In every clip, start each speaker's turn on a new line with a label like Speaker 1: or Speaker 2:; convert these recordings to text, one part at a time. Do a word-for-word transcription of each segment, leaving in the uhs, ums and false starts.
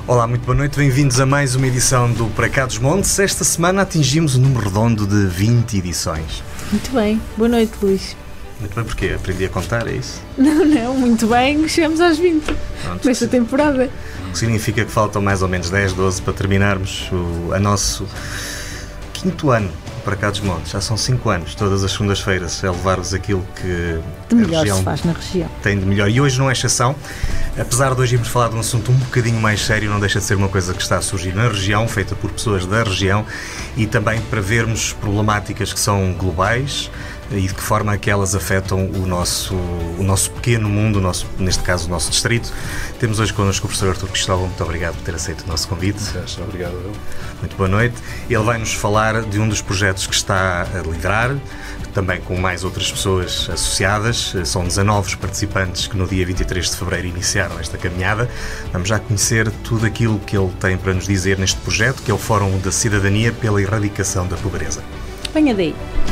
Speaker 1: Olá, muito boa noite, bem-vindos a mais uma edição do Para Cá dos Montes. Esta semana atingimos o número redondo de vinte edições.
Speaker 2: Muito bem, boa noite, Luís.
Speaker 1: Muito bem, porque aprendi a contar, é isso?
Speaker 2: Não, não, muito bem, chegamos às vinte Pronto, nesta sim. temporada.
Speaker 1: O que significa que faltam mais ou menos dez, doze para terminarmos o a nosso quinto ano Para Cá dos Montes. Já são cinco anos, todas as segundas-feiras, a levar-vos aquilo que
Speaker 2: de melhor se faz na região.
Speaker 1: Tem de melhor. E hoje não é exceção. Apesar de hoje irmos falar de um assunto um bocadinho mais sério, não deixa de ser uma coisa que está a surgir na região, feita por pessoas da região, e também para vermos problemáticas que são globais e de que forma é que elas afetam o nosso, o nosso pequeno mundo, o nosso, neste caso o nosso distrito. Temos hoje connosco o professor Artur Cristóvão. Muito obrigado por ter aceito o nosso convite.
Speaker 3: Obrigado.
Speaker 1: Muito boa noite. Ele vai nos falar de um dos projetos que está a liderar, também com mais outras pessoas associadas. São dezanove os participantes que no dia vinte e três de fevereiro iniciaram esta caminhada. Vamos já conhecer tudo aquilo que ele tem para nos dizer neste projeto, que é o Fórum da Cidadania pela Erradicação da Pobreza.
Speaker 2: Venha daí.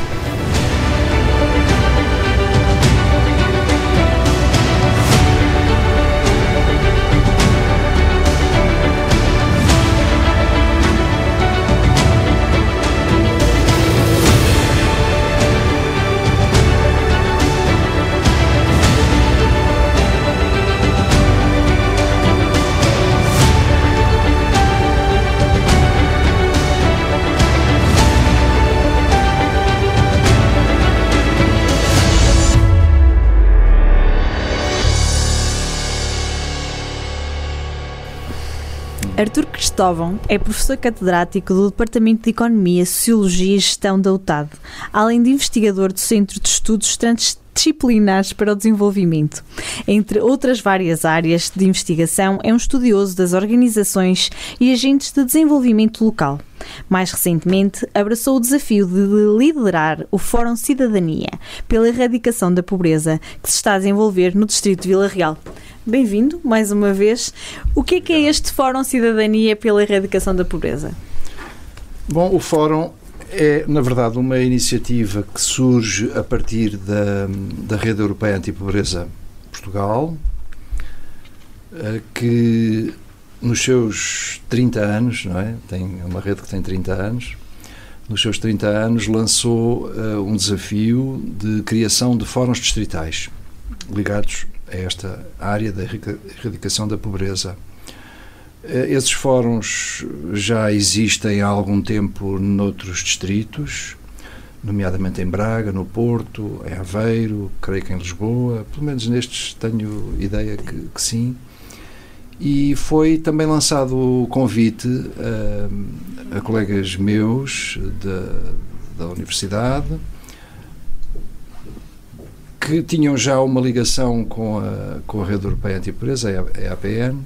Speaker 2: Artur Cristóvão é professor catedrático do Departamento de Economia, Sociologia e Gestão da U T A D, além de investigador do Centro de Estudos Transdisciplinares para o Desenvolvimento. Entre outras várias áreas de investigação, é um estudioso das organizações e agentes de desenvolvimento local. Mais recentemente, abraçou o desafio de liderar o Fórum Cidadania pela Erradicação da Pobreza, que se está a desenvolver no distrito de Vila Real. Bem-vindo, mais uma vez. O que é que é este Fórum Cidadania pela Erradicação da Pobreza?
Speaker 3: Bom, o Fórum é, na verdade, uma iniciativa que surge a partir da, da Rede Europeia Antipobreza Portugal, que nos seus trinta anos, não é? Tem uma rede que tem trinta anos, nos seus trinta anos lançou uh, um desafio de criação de fóruns distritais ligados a esta área da erradicação da pobreza. Esses fóruns já existem há algum tempo noutros distritos, nomeadamente em Braga, no Porto, em Aveiro, creio que em Lisboa, pelo menos nestes tenho ideia que, que sim. E foi também lançado o convite a, a colegas meus da, da universidade, que tinham já uma ligação com a, com a Rede Europeia Antipobreza, a E A P N,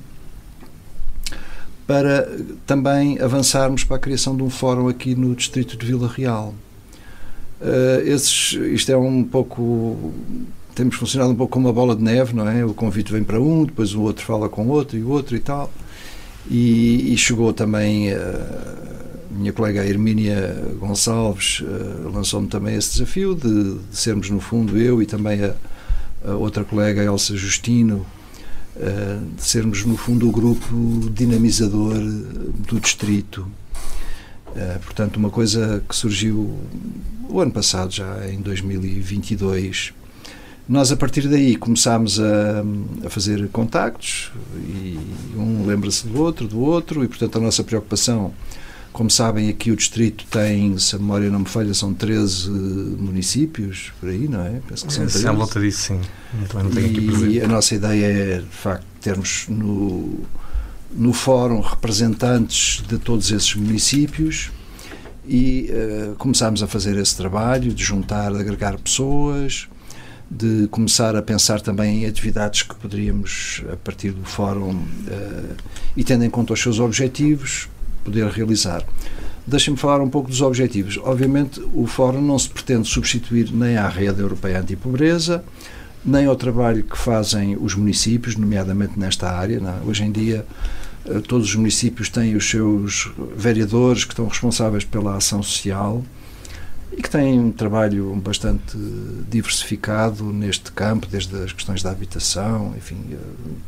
Speaker 3: para também avançarmos para a criação de um fórum aqui no distrito de Vila Real. Uh, esses, isto é um pouco... Temos funcionado um pouco como uma bola de neve, não é? O convite vem para um, depois o outro fala com o outro e o outro e tal. E, e chegou também... Uh, minha colega Hermínia Gonçalves uh, lançou-me também esse desafio de, de sermos, no fundo, eu e também a, a outra colega Elsa Justino, uh, de sermos, no fundo, o grupo dinamizador do distrito. Uh, portanto, uma coisa que surgiu o ano passado, já em dois mil e vinte e dois. Nós, a partir daí, começámos a, a fazer contactos, e um lembra-se do outro, do outro, e, portanto, a nossa preocupação... Como sabem, aqui o distrito tem, se a memória não me falha, são treze municípios, por aí, não é? Penso que são treze.
Speaker 1: Se à volta disso, sim. Então, não tenho aqui presente.
Speaker 3: E a nossa ideia é, de facto, termos no, no fórum representantes de todos esses municípios e uh, começámos a fazer esse trabalho de juntar, de agregar pessoas, de começar a pensar também em atividades que poderíamos, a partir do fórum, uh, e tendo em conta os seus objetivos, poder realizar. Deixem-me falar um pouco dos objetivos. Obviamente, o Fórum não se pretende substituir nem à Rede Europeia Antipobreza, nem ao trabalho que fazem os municípios, nomeadamente nesta área. Não? Hoje em dia, todos os municípios têm os seus vereadores que estão responsáveis pela ação social e que têm um trabalho bastante diversificado neste campo, desde as questões da habitação, enfim,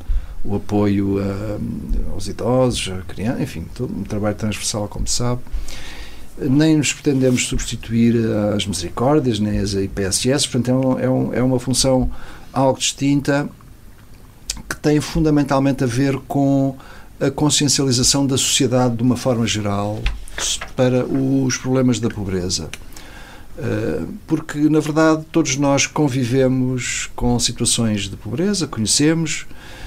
Speaker 3: o apoio a, aos idosos, a crianças, enfim, todo um trabalho transversal, como se sabe. Nem nos pretendemos substituir as misericórdias, nem as I P S S, portanto é, um, é, um, é uma função algo distinta que tem fundamentalmente a ver com a consciencialização da sociedade de uma forma geral para os problemas da pobreza. Porque, na verdade, todos nós convivemos com situações de pobreza, conhecemos,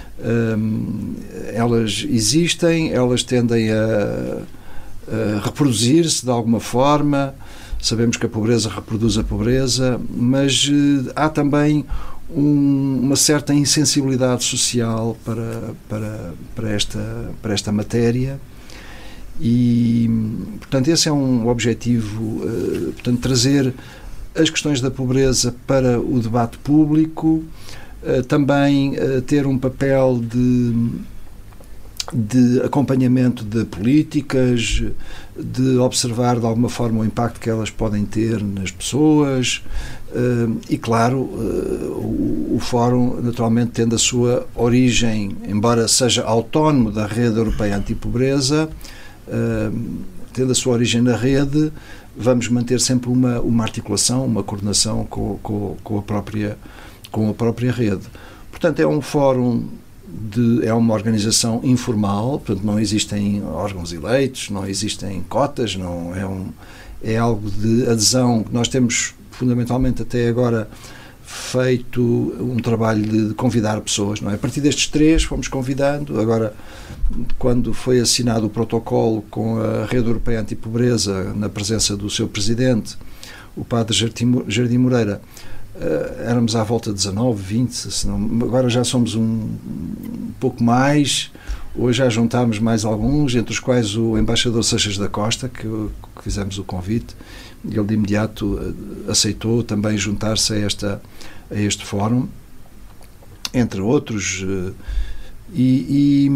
Speaker 3: elas existem, elas tendem a, a reproduzir-se de alguma forma, sabemos que a pobreza reproduz a pobreza, mas há também um, uma certa insensibilidade social para, para, para, esta, para esta matéria. E, portanto, esse é um objetivo, uh, portanto, trazer as questões da pobreza para o debate público, uh, também uh, ter um papel de, de acompanhamento de políticas, de observar de alguma forma o impacto que elas podem ter nas pessoas, uh, e claro, uh, o, o Fórum naturalmente tendo a sua origem, embora seja autónomo da Rede Europeia Antipobreza, Uh, tendo a sua origem na rede, vamos manter sempre uma, uma articulação, uma coordenação com, com, com, a própria, com a própria rede. Portanto, é um fórum, de, é uma organização informal, portanto não existem órgãos eleitos, não existem cotas, não, é, um, é algo de adesão. Nós temos fundamentalmente até agora feito um trabalho de convidar pessoas, não é? A partir destes três fomos convidando. Agora, quando foi assinado o protocolo com a Rede Europeia Antipobreza, na presença do seu presidente, o padre Jardim Moreira, éramos à volta de dezanove, vinte, senão, agora já somos um, um pouco mais. Hoje já juntámos mais alguns, entre os quais o embaixador Seixas da Costa, que, que fizemos o convite. Ele de imediato aceitou também juntar-se a, esta, a este fórum, entre outros, e,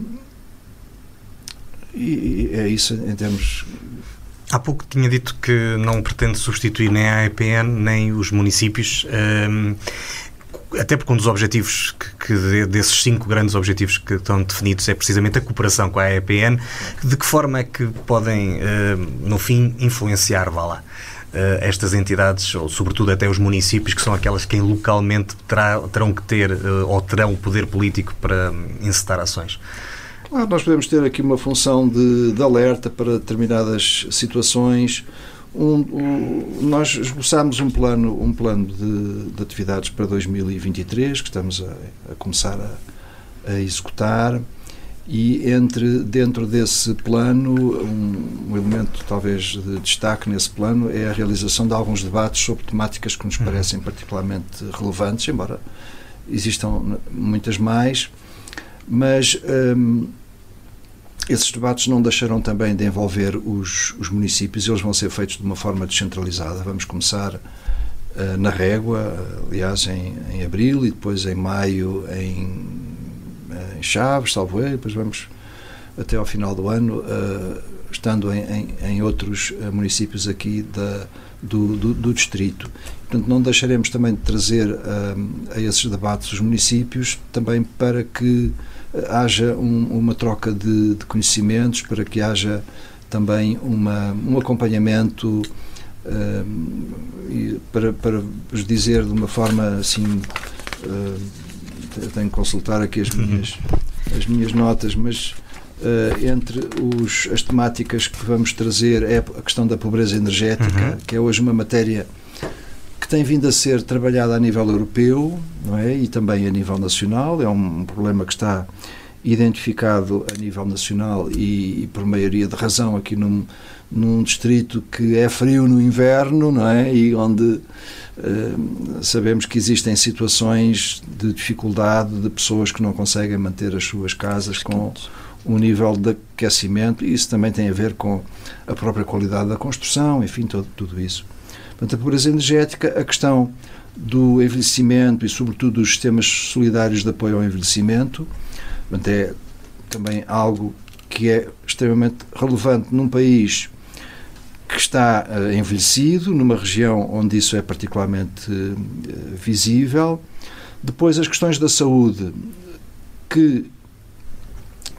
Speaker 3: e, e é isso em termos...
Speaker 1: Há pouco tinha dito que não pretende substituir nem a A E P N nem os municípios, um, até porque um dos objetivos que, que desses cinco grandes objetivos que estão definidos é precisamente a cooperação com a A E P N. De que forma é que podem, uh, no fim, influenciar, vá lá, uh, estas entidades, ou sobretudo até os municípios, que são aquelas que localmente terá, terão que ter uh, ou terão o poder político para um, encetar ações?
Speaker 3: Claro, nós podemos ter aqui uma função de, de alerta para determinadas situações. Um, um, nós esboçámos um plano, um plano de, de atividades para dois mil e vinte e três, que estamos a, a começar a, a executar, e entre, dentro desse plano, um, um elemento talvez de destaque nesse plano é a realização de alguns debates sobre temáticas que nos parecem particularmente relevantes, embora existam muitas mais, mas um, esses debates não deixarão também de envolver os, os municípios. Eles vão ser feitos de uma forma descentralizada. Vamos começar uh, na Régua, aliás, em, em abril, e depois em maio em, em Chaves, salvo eu, depois vamos até ao final do ano, uh, estando em, em, em outros uh, municípios aqui da, do, do, do distrito. Portanto, não deixaremos também de trazer uh, a esses debates os municípios, também para que haja um, uma troca de, de conhecimentos, para que haja também uma, um acompanhamento, uh, e para, para vos dizer de uma forma assim, uh, tenho que consultar aqui as minhas, as minhas notas, mas uh, entre os, as temáticas que vamos trazer é a questão da pobreza energética, uhum. que é hoje uma matéria que tem vindo a ser trabalhada a nível europeu, não é? E também a nível nacional. É um problema que está identificado a nível nacional e, e por maioria de razão aqui num, num distrito que é frio no inverno, não é? E onde uh, sabemos que existem situações de dificuldade de pessoas que não conseguem manter as suas casas com um nível de aquecimento, e isso também tem a ver com a própria qualidade da construção, enfim, todo, tudo isso. Portanto, a pobreza energética, a questão do envelhecimento e, sobretudo, dos sistemas solidários de apoio ao envelhecimento, portanto, é também algo que é extremamente relevante num país que está uh, envelhecido, numa região onde isso é particularmente uh, visível. Depois, as questões da saúde, que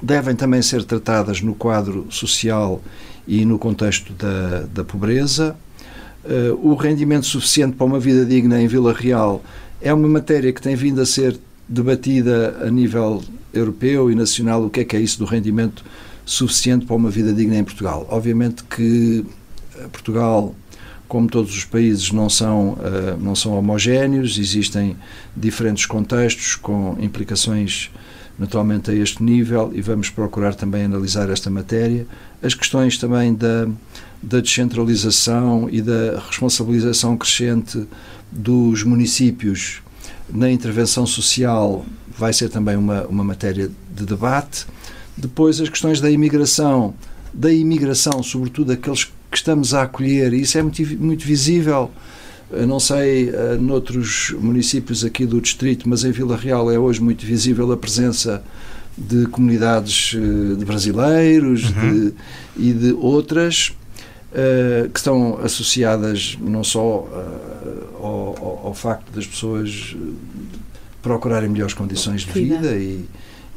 Speaker 3: devem também ser tratadas no quadro social e no contexto da, da pobreza. Uh, o rendimento suficiente para uma vida digna em Vila Real é uma matéria que tem vindo a ser debatida a nível europeu e nacional. O que é que é isso do rendimento suficiente para uma vida digna em Portugal? Obviamente que Portugal, como todos os países, não são, uh, não são homogéneos, existem diferentes contextos com implicações naturalmente a este nível, e vamos procurar também analisar esta matéria. As questões também da, da descentralização e da responsabilização crescente dos municípios na intervenção social vai ser também uma, uma matéria de debate. Depois as questões da imigração, da imigração, sobretudo aqueles que estamos a acolher, e isso é muito, muito visível. Eu não sei uh, noutros municípios aqui do distrito, mas em Vila Real é hoje muito visível a presença de comunidades uh, de brasileiros uhum. de, e de outras uh, que estão associadas não só uh, ao, ao, ao facto das pessoas procurarem melhores condições de vida e,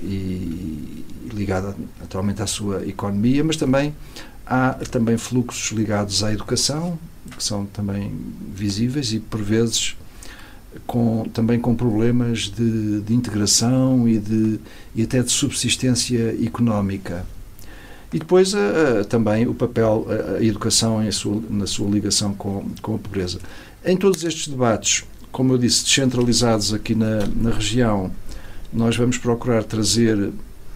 Speaker 3: e ligada atualmente à sua economia, mas também há também fluxos ligados à educação, que são também visíveis e, por vezes, com, também com problemas de, de integração e, de, e até de subsistência económica. E depois a, a, também o papel, a, a educação em sua, na sua ligação com, com a pobreza. Em todos estes debates, como eu disse, descentralizados aqui na, na região, nós vamos procurar trazer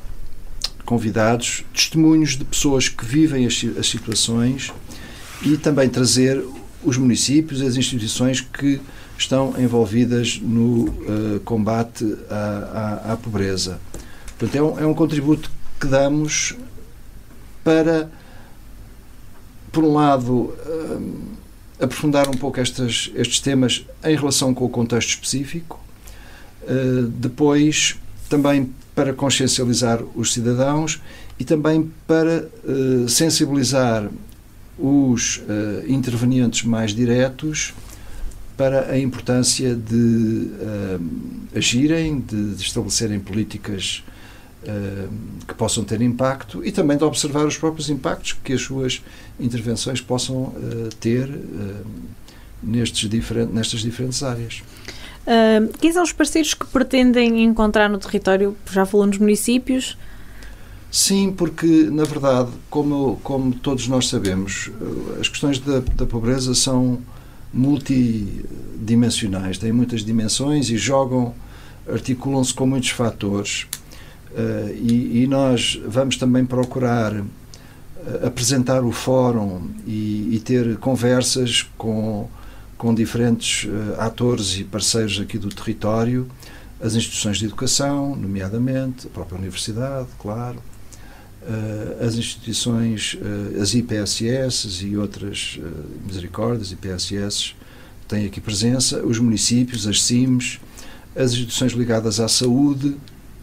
Speaker 3: convidados, testemunhos de pessoas que vivem as, as situações, e também trazer os municípios, as instituições que estão envolvidas no uh, combate à, à, à pobreza. Portanto, é um, é um contributo que damos para, por um lado, uh, aprofundar um pouco estas, estes temas em relação com o contexto específico, uh, depois também para consciencializar os cidadãos e também para uh, sensibilizar os uh, intervenientes mais diretos para a importância de uh, agirem, de, de estabelecerem políticas uh, que possam ter impacto, e também de observar os próprios impactos que as suas intervenções possam uh, ter uh, nestes diferentes, nestas diferentes áreas.
Speaker 2: Uh, quem são os parceiros que pretendem encontrar no território? Já falou nos municípios?
Speaker 3: Sim, porque, na verdade, como, como todos nós sabemos, as questões da, da pobreza são multidimensionais, têm muitas dimensões e jogam, articulam-se com muitos fatores. Uh, e, e nós vamos também procurar uh, apresentar o fórum e, e ter conversas com, com diferentes uh, atores e parceiros aqui do território, as instituições de educação, nomeadamente, a própria universidade, claro, Uh, as instituições, uh, as I P S S e outras uh, misericórdias, I P S S têm aqui presença, os municípios, as C I Ms, as instituições ligadas à saúde.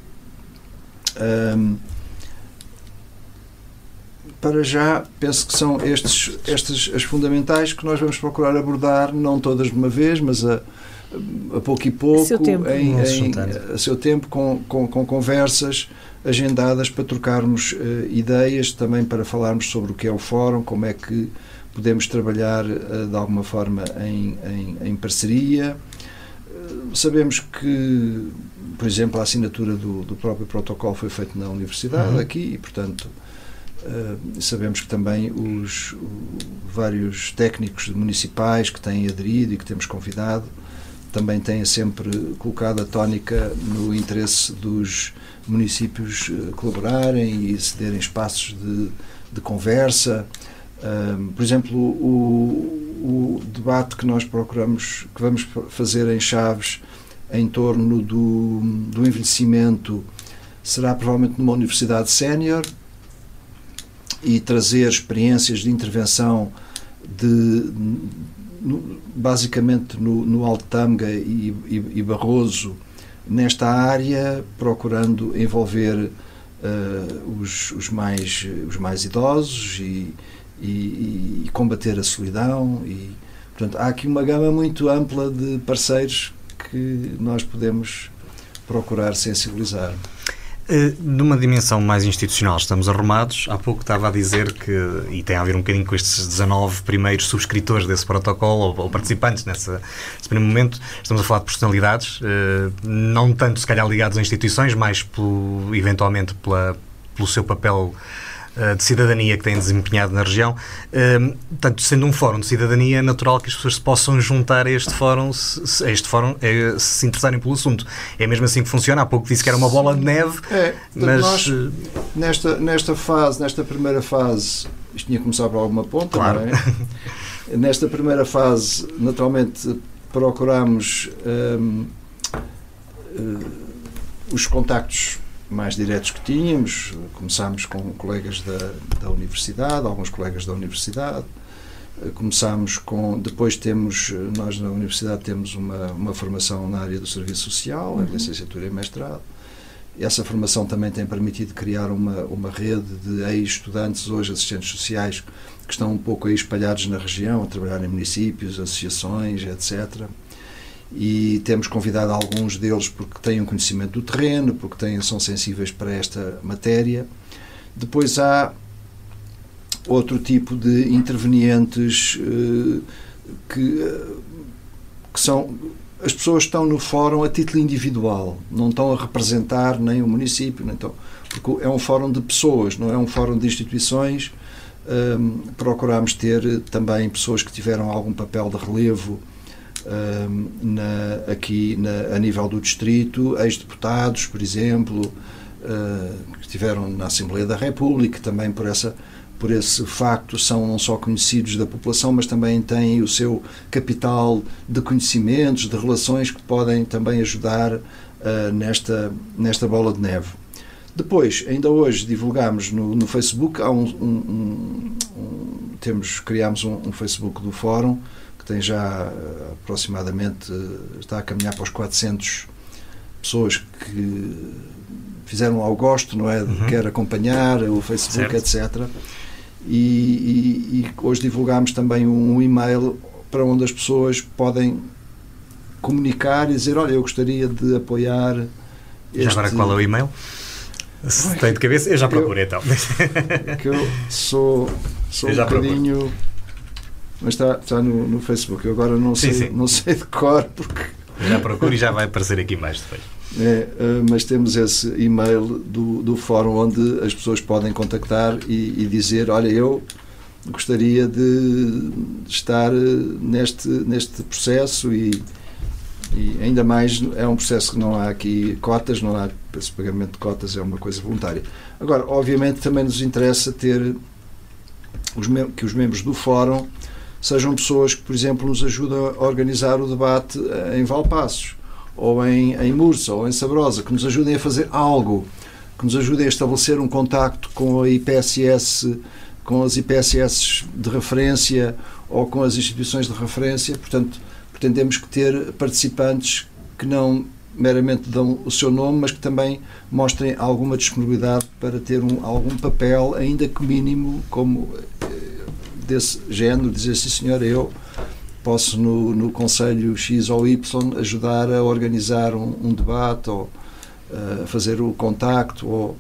Speaker 3: Um, para já, penso que são estes, estes as fundamentais que nós vamos procurar abordar, não todas de uma vez, mas a, a pouco e pouco,
Speaker 2: a seu tempo,
Speaker 3: em, em, a seu tempo com, com, com conversas agendadas para trocarmos uh, ideias, também para falarmos sobre o que é o fórum, como é que podemos trabalhar uh, de alguma forma em, em, em parceria. Uh, sabemos que, por exemplo, a assinatura do, do próprio protocolo foi feita na universidade, uhum. aqui, e portanto uh, sabemos que também os o, vários técnicos municipais que têm aderido e que temos convidado também têm sempre colocado a tónica no interesse dos municípios colaborarem e cederem espaços de, de conversa. Um, por exemplo, o, o debate que nós procuramos, que vamos fazer em Chaves em torno do, do envelhecimento, será provavelmente numa universidade sénior, e trazer experiências de intervenção de, no, basicamente no, no Alto Tâmega e, e, e Barroso, nesta área, procurando envolver uh, os, os, mais, os mais idosos e, e, e combater a solidão. E, portanto, há aqui uma gama muito ampla de parceiros que nós podemos procurar sensibilizar.
Speaker 1: Numa dimensão mais institucional estamos arrumados. Há pouco estava a dizer que, e tem a ver um bocadinho com estes dezanove primeiros subscritores desse protocolo, ou, ou participantes nessa, nesse primeiro momento, estamos a falar de personalidades, não tanto se calhar ligados a instituições, mais pelo, eventualmente pela, pelo seu papel de cidadania que têm desempenhado na região. Portanto, sendo um fórum de cidadania, é natural que as pessoas se possam juntar a este fórum, se, a este fórum é, se se interessarem pelo assunto. É mesmo assim que funciona. Há pouco disse que era uma bola de neve,
Speaker 3: é,
Speaker 1: mas...
Speaker 3: Nós, nesta, nesta fase, nesta primeira fase, isto tinha que começar por alguma ponta,
Speaker 1: claro.
Speaker 3: Não é? Nesta primeira fase, naturalmente, procurámos hum, hum, os contactos mais diretos que tínhamos. Começámos com colegas da, da universidade, alguns colegas da universidade, começámos com, depois temos, nós na universidade temos uma, uma formação na área do serviço social, uhum. em licenciatura e mestrado. Essa formação também tem permitido criar uma, uma rede de ex-estudantes, hoje assistentes sociais, que estão um pouco aí espalhados na região, a trabalhar em municípios, associações, etcétera. E temos convidado alguns deles porque têm um conhecimento do terreno, porque têm, são sensíveis para esta matéria. Depois há outro tipo de intervenientes uh, que, uh, que são... As pessoas estão no fórum a título individual, não estão a representar nem o município, nem estão, porque é um fórum de pessoas, não é um fórum de instituições. Um, procuramos ter também pessoas que tiveram algum papel de relevo Um, na, aqui na, a nível do distrito, ex-deputados, por exemplo, uh, que estiveram na Assembleia da República, também por, essa, por esse facto são não só conhecidos da população, mas também têm o seu capital de conhecimentos, de relações que podem também ajudar uh, nesta, nesta bola de neve. Depois, ainda hoje divulgámos no, no Facebook, há um, um, um, um, temos, criámos um, um Facebook do Fórum, tem já aproximadamente, está a caminhar para os quatrocentas pessoas que fizeram ao gosto, não é? Uhum. Quer acompanhar o Facebook, certo. etcétera. E, e, e hoje divulgámos também um e-mail para onde as pessoas podem comunicar e dizer, olha, eu gostaria de apoiar este...
Speaker 1: Já agora qual é o e-mail? Se tem de cabeça, eu já procuro então.
Speaker 3: Que eu sou, sou um bocadinho... Procuro. Mas está, está no, no Facebook. Eu agora não sei, sim, sim. não sei de cor porque...
Speaker 1: Já procuro e já vai aparecer aqui mais depois.
Speaker 3: É, mas temos esse e-mail do, do fórum onde as pessoas podem contactar e, e dizer, olha, eu gostaria de estar neste, neste processo e, e ainda mais é um processo que não há aqui cotas, não há, esse pagamento de cotas é uma coisa voluntária. Agora, obviamente também nos interessa ter os, que os membros do fórum sejam pessoas que, por exemplo, nos ajudam a organizar o debate em Valpaços, ou em, em Mursa, ou em Sabrosa, que nos ajudem a fazer algo, que nos ajudem a estabelecer um contacto com a I P S S, com as I P S S de referência, ou com as instituições de referência. Portanto, pretendemos que ter participantes que não meramente dão o seu nome, mas que também mostrem alguma disponibilidade para ter um, algum papel, ainda que mínimo, como... desse género, dizer, sim senhor, eu posso no, no Conselho X ou Y ajudar a organizar um, um debate ou a uh, fazer o contacto. Ou...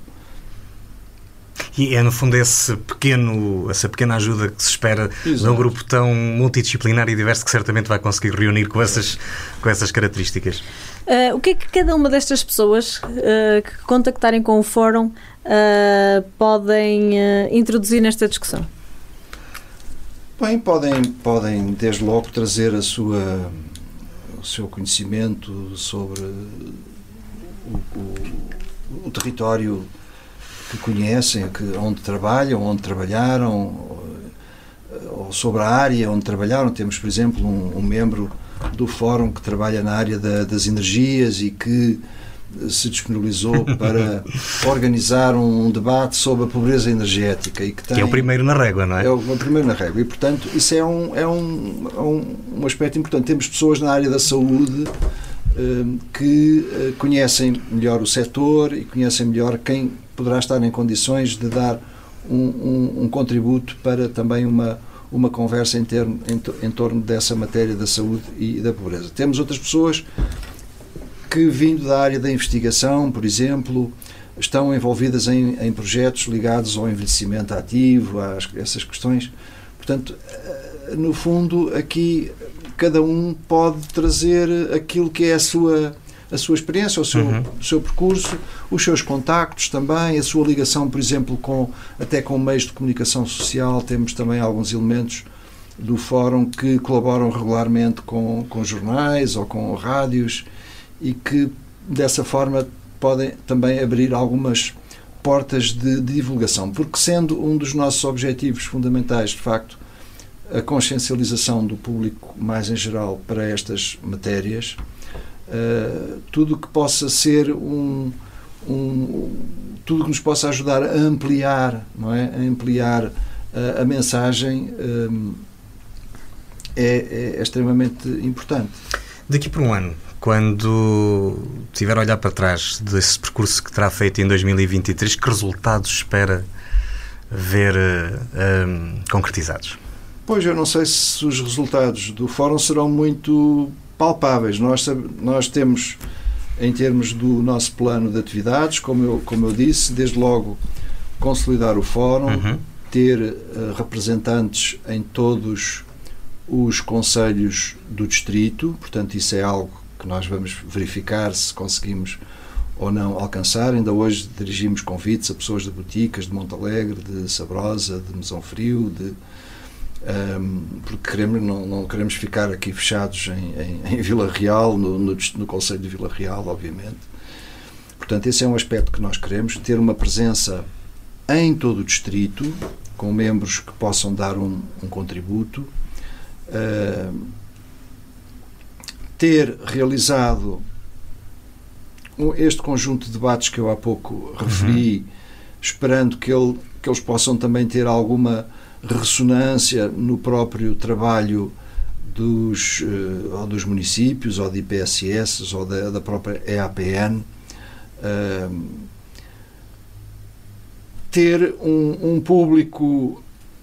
Speaker 1: E é no fundo esse pequeno, essa pequena ajuda que se espera Exato. De um grupo tão multidisciplinar e diverso que certamente vai conseguir reunir com essas, com essas características.
Speaker 2: Uh, o que é que cada uma destas pessoas uh, que contactarem com o fórum uh, podem uh, introduzir nesta discussão?
Speaker 3: Bem, podem, podem desde logo trazer a sua, o seu conhecimento sobre o, o, o território que conhecem, que, onde trabalham, onde trabalharam, ou, ou sobre a área onde trabalharam. Temos, por exemplo, um, um membro do fórum que trabalha na área da, das energias e que se disponibilizou para organizar um debate sobre a pobreza energética. E que, tem,
Speaker 1: que é o primeiro na régua, não é?
Speaker 3: É o, o primeiro na régua. E, portanto, isso é um, é um, é um, um aspecto importante. Temos pessoas na área da saúde eh, que eh, conhecem melhor o setor e conhecem melhor quem poderá estar em condições de dar um, um, um contributo para também uma, uma conversa em, termo, em, em torno dessa matéria da saúde e da pobreza. Temos outras pessoas que, vindo da área da investigação, por exemplo, estão envolvidas em, em projetos ligados ao envelhecimento ativo, a essas questões. Portanto, no fundo, aqui cada um pode trazer aquilo que é a sua, a sua experiência, o seu, uhum. o seu percurso, os seus contactos também, a sua ligação, por exemplo, com, até com meios de comunicação social. Temos também alguns elementos do fórum que colaboram regularmente com, com jornais ou com rádios e que, dessa forma, podem também abrir algumas portas de, de divulgação, porque sendo um dos nossos objetivos fundamentais, de facto, a consciencialização do público mais em geral para estas matérias, uh, tudo que possa ser um, um tudo que nos possa ajudar a ampliar, não é? A ampliar uh, a mensagem um, é, é extremamente importante.
Speaker 1: Daqui por um ano, quando estiver a olhar para trás desse percurso que terá feito em dois mil e vinte e três, que resultados espera ver um, concretizados?
Speaker 3: Pois, eu não sei se os resultados do Fórum serão muito palpáveis. Nós, nós temos, em termos do nosso plano de atividades, como eu, como eu disse, desde logo consolidar o Fórum, uhum. ter uh, representantes em todos os concelhos do distrito, portanto isso é algo que nós vamos verificar se conseguimos ou não alcançar. Ainda hoje dirigimos convites a pessoas de Boticas, de Montalegre, de Sabrosa, de Mesão Frio, de Um, porque queremos, não, não queremos ficar aqui fechados em, em, em Vila Real, no, no, no Concelho de Vila Real, obviamente. Portanto, esse é um aspecto que nós queremos, ter uma presença em todo o distrito, com membros que possam dar um, um contributo, uh, ter realizado este conjunto de debates que eu há pouco referi, uhum. esperando que, ele, que eles possam também ter alguma ressonância no próprio trabalho dos, ou dos municípios, ou de I P S S, ou da, da própria E A P N. Uh, ter um, um público,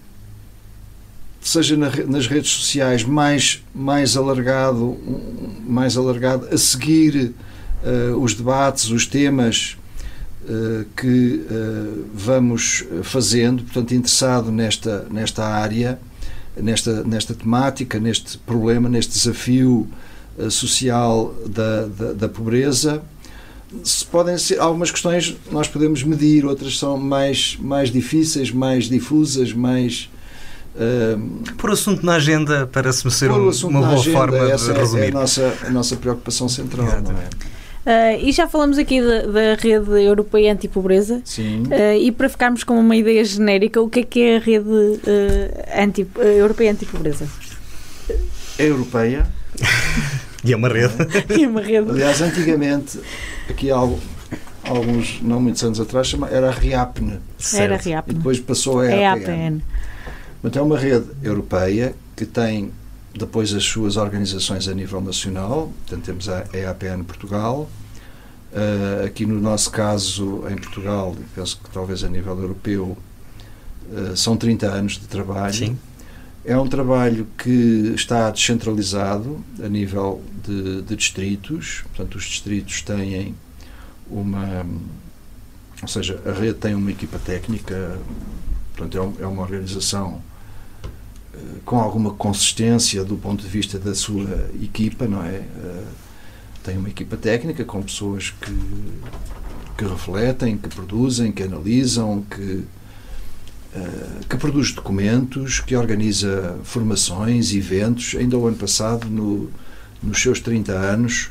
Speaker 3: seja na, nas redes sociais, mais, mais, alargado, mais alargado, a seguir uh, os debates, os temas Uh, que uh, vamos fazendo, portanto, interessado nesta, nesta área, nesta, nesta temática, neste problema, neste desafio uh, social da, da, da pobreza. Se podem ser algumas questões, nós podemos medir, outras são mais, mais difíceis, mais difusas, mais...
Speaker 1: Uh, Pôr o assunto na agenda parece-me ser um, uma boa agenda, forma de resumir.
Speaker 3: É a nossa, a nossa preocupação central, Exatamente. Não é?
Speaker 2: Uh, e já falamos aqui da, da rede europeia anti-pobreza.
Speaker 3: Sim.
Speaker 2: Uh, e para ficarmos com uma ideia genérica, o que é que é a rede uh, anti, uh, europeia anti-pobreza?
Speaker 3: É europeia.
Speaker 1: E é uma rede.
Speaker 2: E é uma rede.
Speaker 3: Aliás, antigamente, aqui há alguns, não muitos anos atrás, era a RIAPN.
Speaker 2: Era a RIAPN.
Speaker 3: E depois passou a E A P N. Então é uma rede europeia que tem depois as suas organizações a nível nacional. Portanto, temos a E A P N Portugal, uh, aqui no nosso caso em Portugal, penso que talvez a nível europeu, uh, são trinta anos de trabalho.
Speaker 1: Sim.
Speaker 3: É um trabalho que está descentralizado a nível de, de distritos, portanto os distritos têm uma, ou seja, a rede tem uma equipa técnica, portanto é uma organização com alguma consistência do ponto de vista da sua equipa, não é? Tem uma equipa técnica com pessoas que, que refletem, que produzem, que analisam, que, que produz documentos, que organiza formações, eventos. Ainda o ano passado, no, nos seus trinta anos,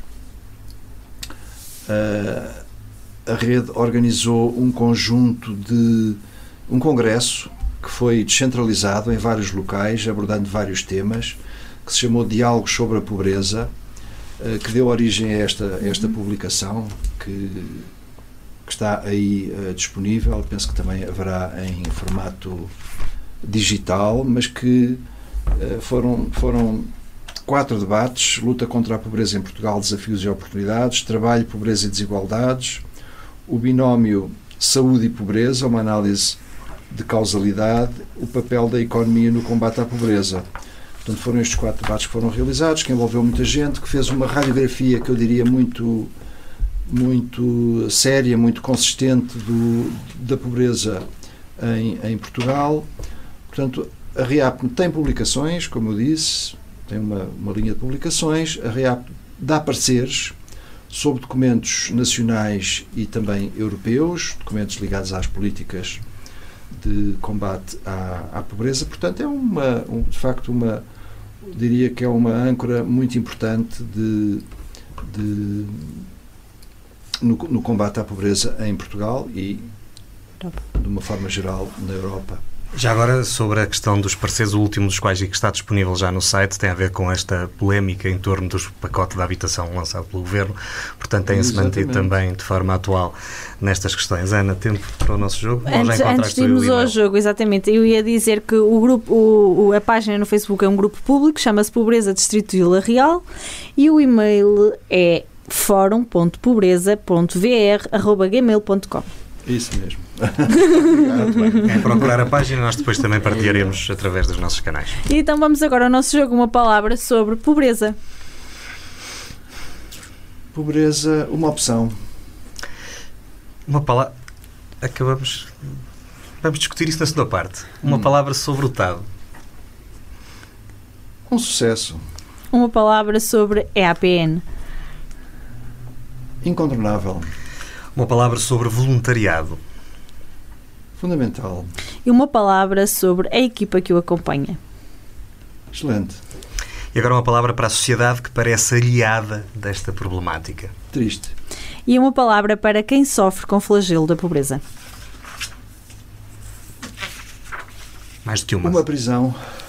Speaker 3: a rede organizou um conjunto de um congresso que foi descentralizado em vários locais, abordando vários temas, que se chamou Diálogos sobre a Pobreza, que deu origem a esta, a esta publicação, que, que está aí uh, disponível. Penso que também haverá em formato digital, mas que uh, foram, foram quatro debates: luta contra a pobreza em Portugal, desafios e oportunidades, trabalho, pobreza e desigualdades, o binómio saúde e pobreza, uma análise de causalidade, o papel da economia no combate à pobreza. Portanto, foram estes quatro debates que foram realizados, que envolveu muita gente, que fez uma radiografia que eu diria muito muito séria, muito consistente do, da pobreza em, em Portugal. Portanto, a REAP tem publicações, como eu disse, tem uma, uma linha de publicações. A REAP dá pareceres sobre documentos nacionais e também europeus, documentos ligados às políticas de combate à, à pobreza. Portanto, é uma, um, de facto, uma, diria que é uma âncora muito importante de, de, no, no combate à pobreza em Portugal e, de uma forma geral, na Europa.
Speaker 1: Já agora, sobre a questão dos pareceres, o último dos quais que está disponível já no site, tem a ver com esta polémica em torno do pacote da habitação lançado pelo Governo, portanto tem-se mantido também de forma atual nestas questões. Ana, tempo para o nosso jogo?
Speaker 2: Antes, antes de irmos ao jogo, exatamente, eu ia dizer que o grupo, o, a página no Facebook é um grupo público, chama-se Pobreza Distrito de Vila Real, e o e-mail é fórum ponto pobreza ponto v r arroba gmail ponto com.
Speaker 3: Isso mesmo.
Speaker 1: É procurar a página, nós depois também partilharemos através dos nossos canais.
Speaker 2: E então vamos agora ao nosso jogo, uma palavra sobre pobreza.
Speaker 3: Pobreza, uma opção.
Speaker 1: Uma palavra. Acabamos. Vamos discutir isso na segunda parte. Uma hum. palavra sobre o T A D.
Speaker 3: Um sucesso.
Speaker 2: Uma palavra sobre E A P N.
Speaker 3: Incontornável.
Speaker 1: Uma palavra sobre voluntariado.
Speaker 3: Fundamental.
Speaker 2: E uma palavra sobre a equipa que o acompanha.
Speaker 3: Excelente.
Speaker 1: E agora uma palavra para a sociedade que parece aliada desta problemática.
Speaker 3: Triste.
Speaker 2: E uma palavra para quem sofre com o flagelo da pobreza.
Speaker 1: Mais do que uma.
Speaker 3: Uma prisão.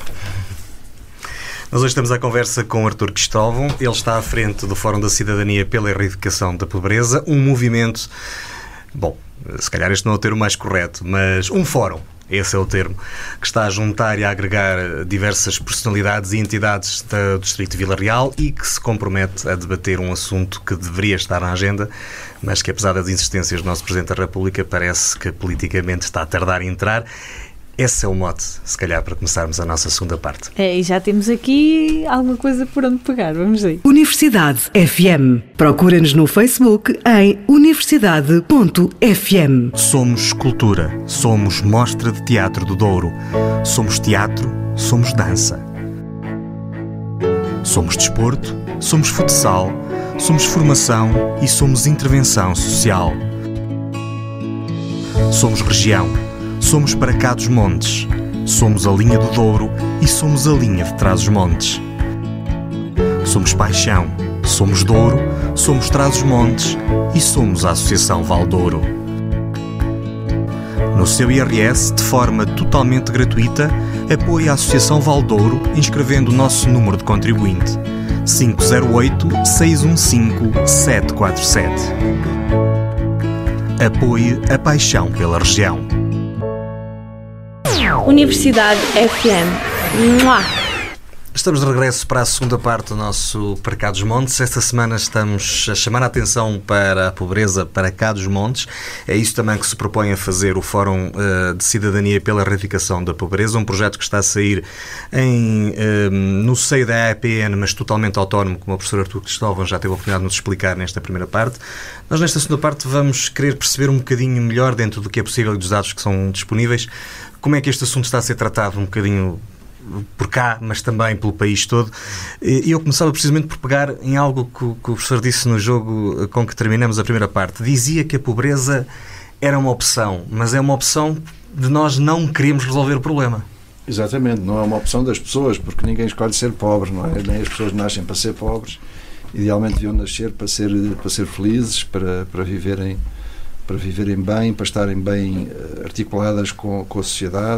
Speaker 1: Nós hoje estamos à conversa com Artur Cristóvão. Ele está à frente do Fórum da Cidadania pela Erradicação da Pobreza, um movimento, bom, se calhar este não é o termo mais correto, mas um fórum, esse é o termo, que está a juntar e a agregar diversas personalidades e entidades do Distrito de Vila Real e que se compromete a debater um assunto que deveria estar na agenda, mas que, apesar das insistências do nosso Presidente da República, parece que politicamente está a tardar em entrar. Esse é o mote, se calhar, para começarmos a nossa segunda parte.
Speaker 2: É, e já temos aqui alguma coisa por onde pegar, vamos aí.
Speaker 4: Universidade F M. Procura-nos no Facebook em universidade ponto f m.
Speaker 1: Somos cultura, somos Mostra de Teatro do Douro, somos teatro, somos dança. Somos desporto, somos futsal, somos formação e somos intervenção social. Somos região. Somos para cá dos montes, somos a linha do Douro e somos a linha de Trás-os-Montes. Somos paixão, somos Douro, somos Trás-os-Montes e somos a Associação Valdouro. No seu I R S, de forma totalmente gratuita, apoie a Associação Valdouro inscrevendo o nosso número de contribuinte cinco zero oito, seis um cinco, sete quatro sete. Apoie a paixão pela região.
Speaker 2: Universidade F M. Mua!
Speaker 1: Estamos de regresso para a segunda parte do nosso Para Cá dos Montes. Esta semana estamos a chamar a atenção para a pobreza para cá dos montes. É isso também que se propõe a fazer o Fórum uh, de Cidadania pela Erradicação da Pobreza, um projeto que está a sair em, uh, no seio da E A P N, mas totalmente autónomo, como o professor Artur Cristóvão já teve a oportunidade de nos explicar nesta primeira parte. Nós, nesta segunda parte, vamos querer perceber um bocadinho melhor, dentro do que é possível e dos dados que são disponíveis, como é que este assunto está a ser tratado um bocadinho por cá, mas também pelo país todo. E eu começava precisamente por pegar em algo que o professor disse no jogo com que terminamos a primeira parte. Dizia que a pobreza era uma opção, mas é uma opção de nós não queremos resolver o problema.
Speaker 3: Exatamente, não é uma opção das pessoas, porque ninguém escolhe ser pobre, não é? Nem as pessoas nascem para ser pobres, idealmente deviam nascer para ser, para ser felizes, para, para, viverem, para viverem bem, para estarem bem articuladas com, com a sociedade.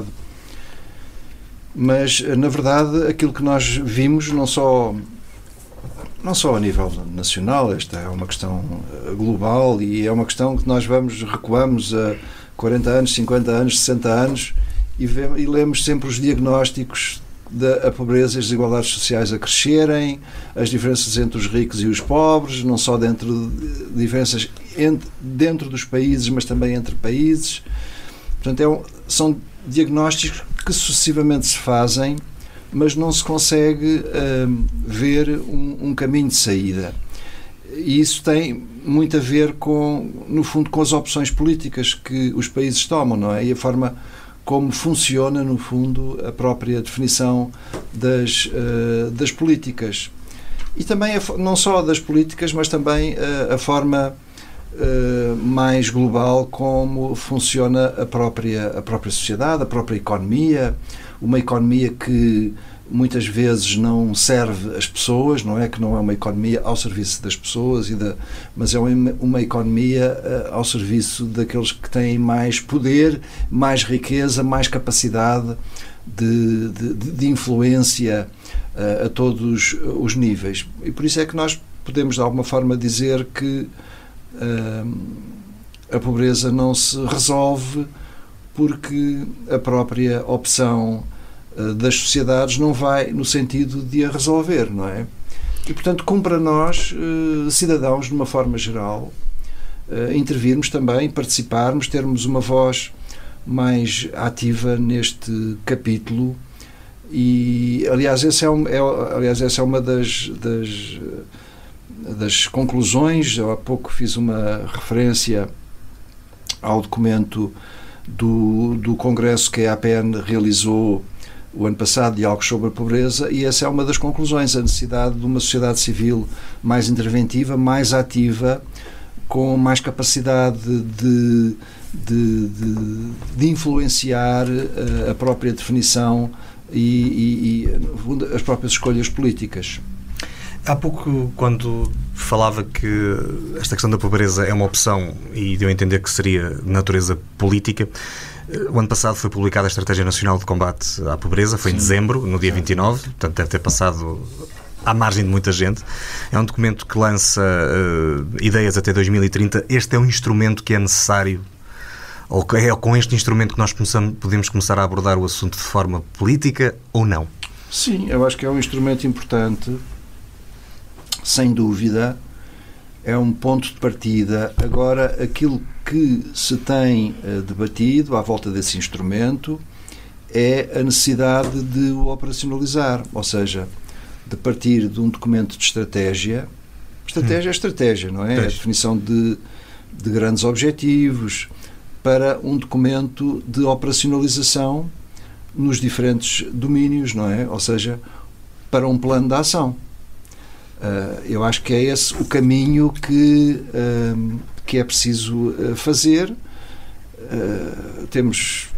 Speaker 3: Mas, na verdade, aquilo que nós vimos, não só, não só a nível nacional, esta é uma questão global e é uma questão que nós vamos, recuamos a quarenta anos, cinquenta anos, sessenta anos e, vemos, e lemos sempre os diagnósticos da pobreza e as desigualdades sociais a crescerem, as diferenças entre os ricos e os pobres, não só dentro de diferenças entre, dentro dos países, mas também entre países. Portanto, é um, são diagnósticos que sucessivamente se fazem, mas não se consegue uh, ver um, um caminho de saída. e isso tem muito a ver com, no fundo, com as opções políticas que os países tomam, não é? E a forma como funciona, no fundo, a própria definição das, uh, das políticas. E também, a, não só das políticas, mas também uh, a forma uh, mais global como funciona a própria, a própria sociedade, a própria economia, uma economia que muitas vezes não serve as pessoas, não é que não é uma economia ao serviço das pessoas, e da, mas é uma, uma economia uh, ao serviço daqueles que têm mais poder, mais riqueza, mais capacidade de, de, de influência uh, a todos os níveis. E por isso é que nós podemos de alguma forma dizer que uh, a pobreza não se resolve porque a própria opção das sociedades não vai no sentido de a resolver, não é? E, portanto, cumpre a nós, cidadãos, de uma forma geral, intervirmos também, participarmos, termos uma voz mais ativa neste capítulo. E, aliás, essa é, um, é, aliás, essa é uma das, das, das conclusões. Eu há pouco fiz uma referência ao documento do, do congresso que a A P N realizou o ano passado, Diálogos sobre a Pobreza, e essa é uma das conclusões, a necessidade de uma sociedade civil mais interventiva, mais ativa, com mais capacidade de, de, de, de influenciar a própria definição e, e, e as próprias escolhas políticas.
Speaker 1: Há pouco, quando falava que esta questão da pobreza é uma opção e deu a entender que seria de natureza política, o ano passado foi publicada a Estratégia Nacional de Combate à Pobreza, foi Sim. em dezembro, no dia vinte e nove, portanto deve ter passado à margem de muita gente. É um documento que lança uh, ideias até dois mil e trinta. Este é um instrumento que é necessário, ou é com este instrumento que nós começamos, podemos começar a abordar o assunto de forma política ou não?
Speaker 3: Sim, eu acho que é um instrumento importante, sem dúvida. É um ponto de partida. Agora, aquilo que se tem uh, debatido à volta desse instrumento é a necessidade de o operacionalizar, ou seja, de partir de um documento de estratégia. Estratégia hum. é estratégia, não é? É a definição de, de grandes objetivos, para um documento de operacionalização nos diferentes domínios, não é? Ou seja, para um plano de ação. Uh, eu acho que é esse o caminho que, uh, que é preciso uh, fazer. Uh, temos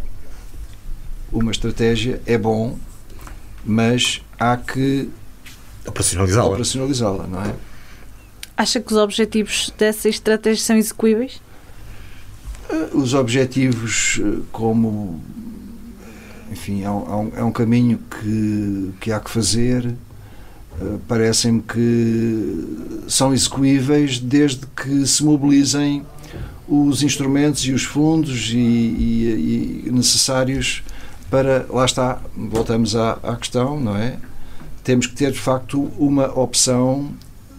Speaker 3: uma estratégia, é bom, mas há que
Speaker 1: operacionalizá-la.
Speaker 3: operacionalizá-la, não é?
Speaker 2: Acha que os objetivos dessa estratégia são execuíveis?
Speaker 3: Uh, os objetivos, como, enfim, é um, é um caminho que, que há que fazer. Uh, parecem-me que são execuíveis desde que se mobilizem os instrumentos e os fundos e, e, e necessários para, lá está, voltamos à, à questão, não é? Temos que ter de facto uma opção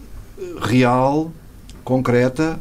Speaker 3: real, concreta,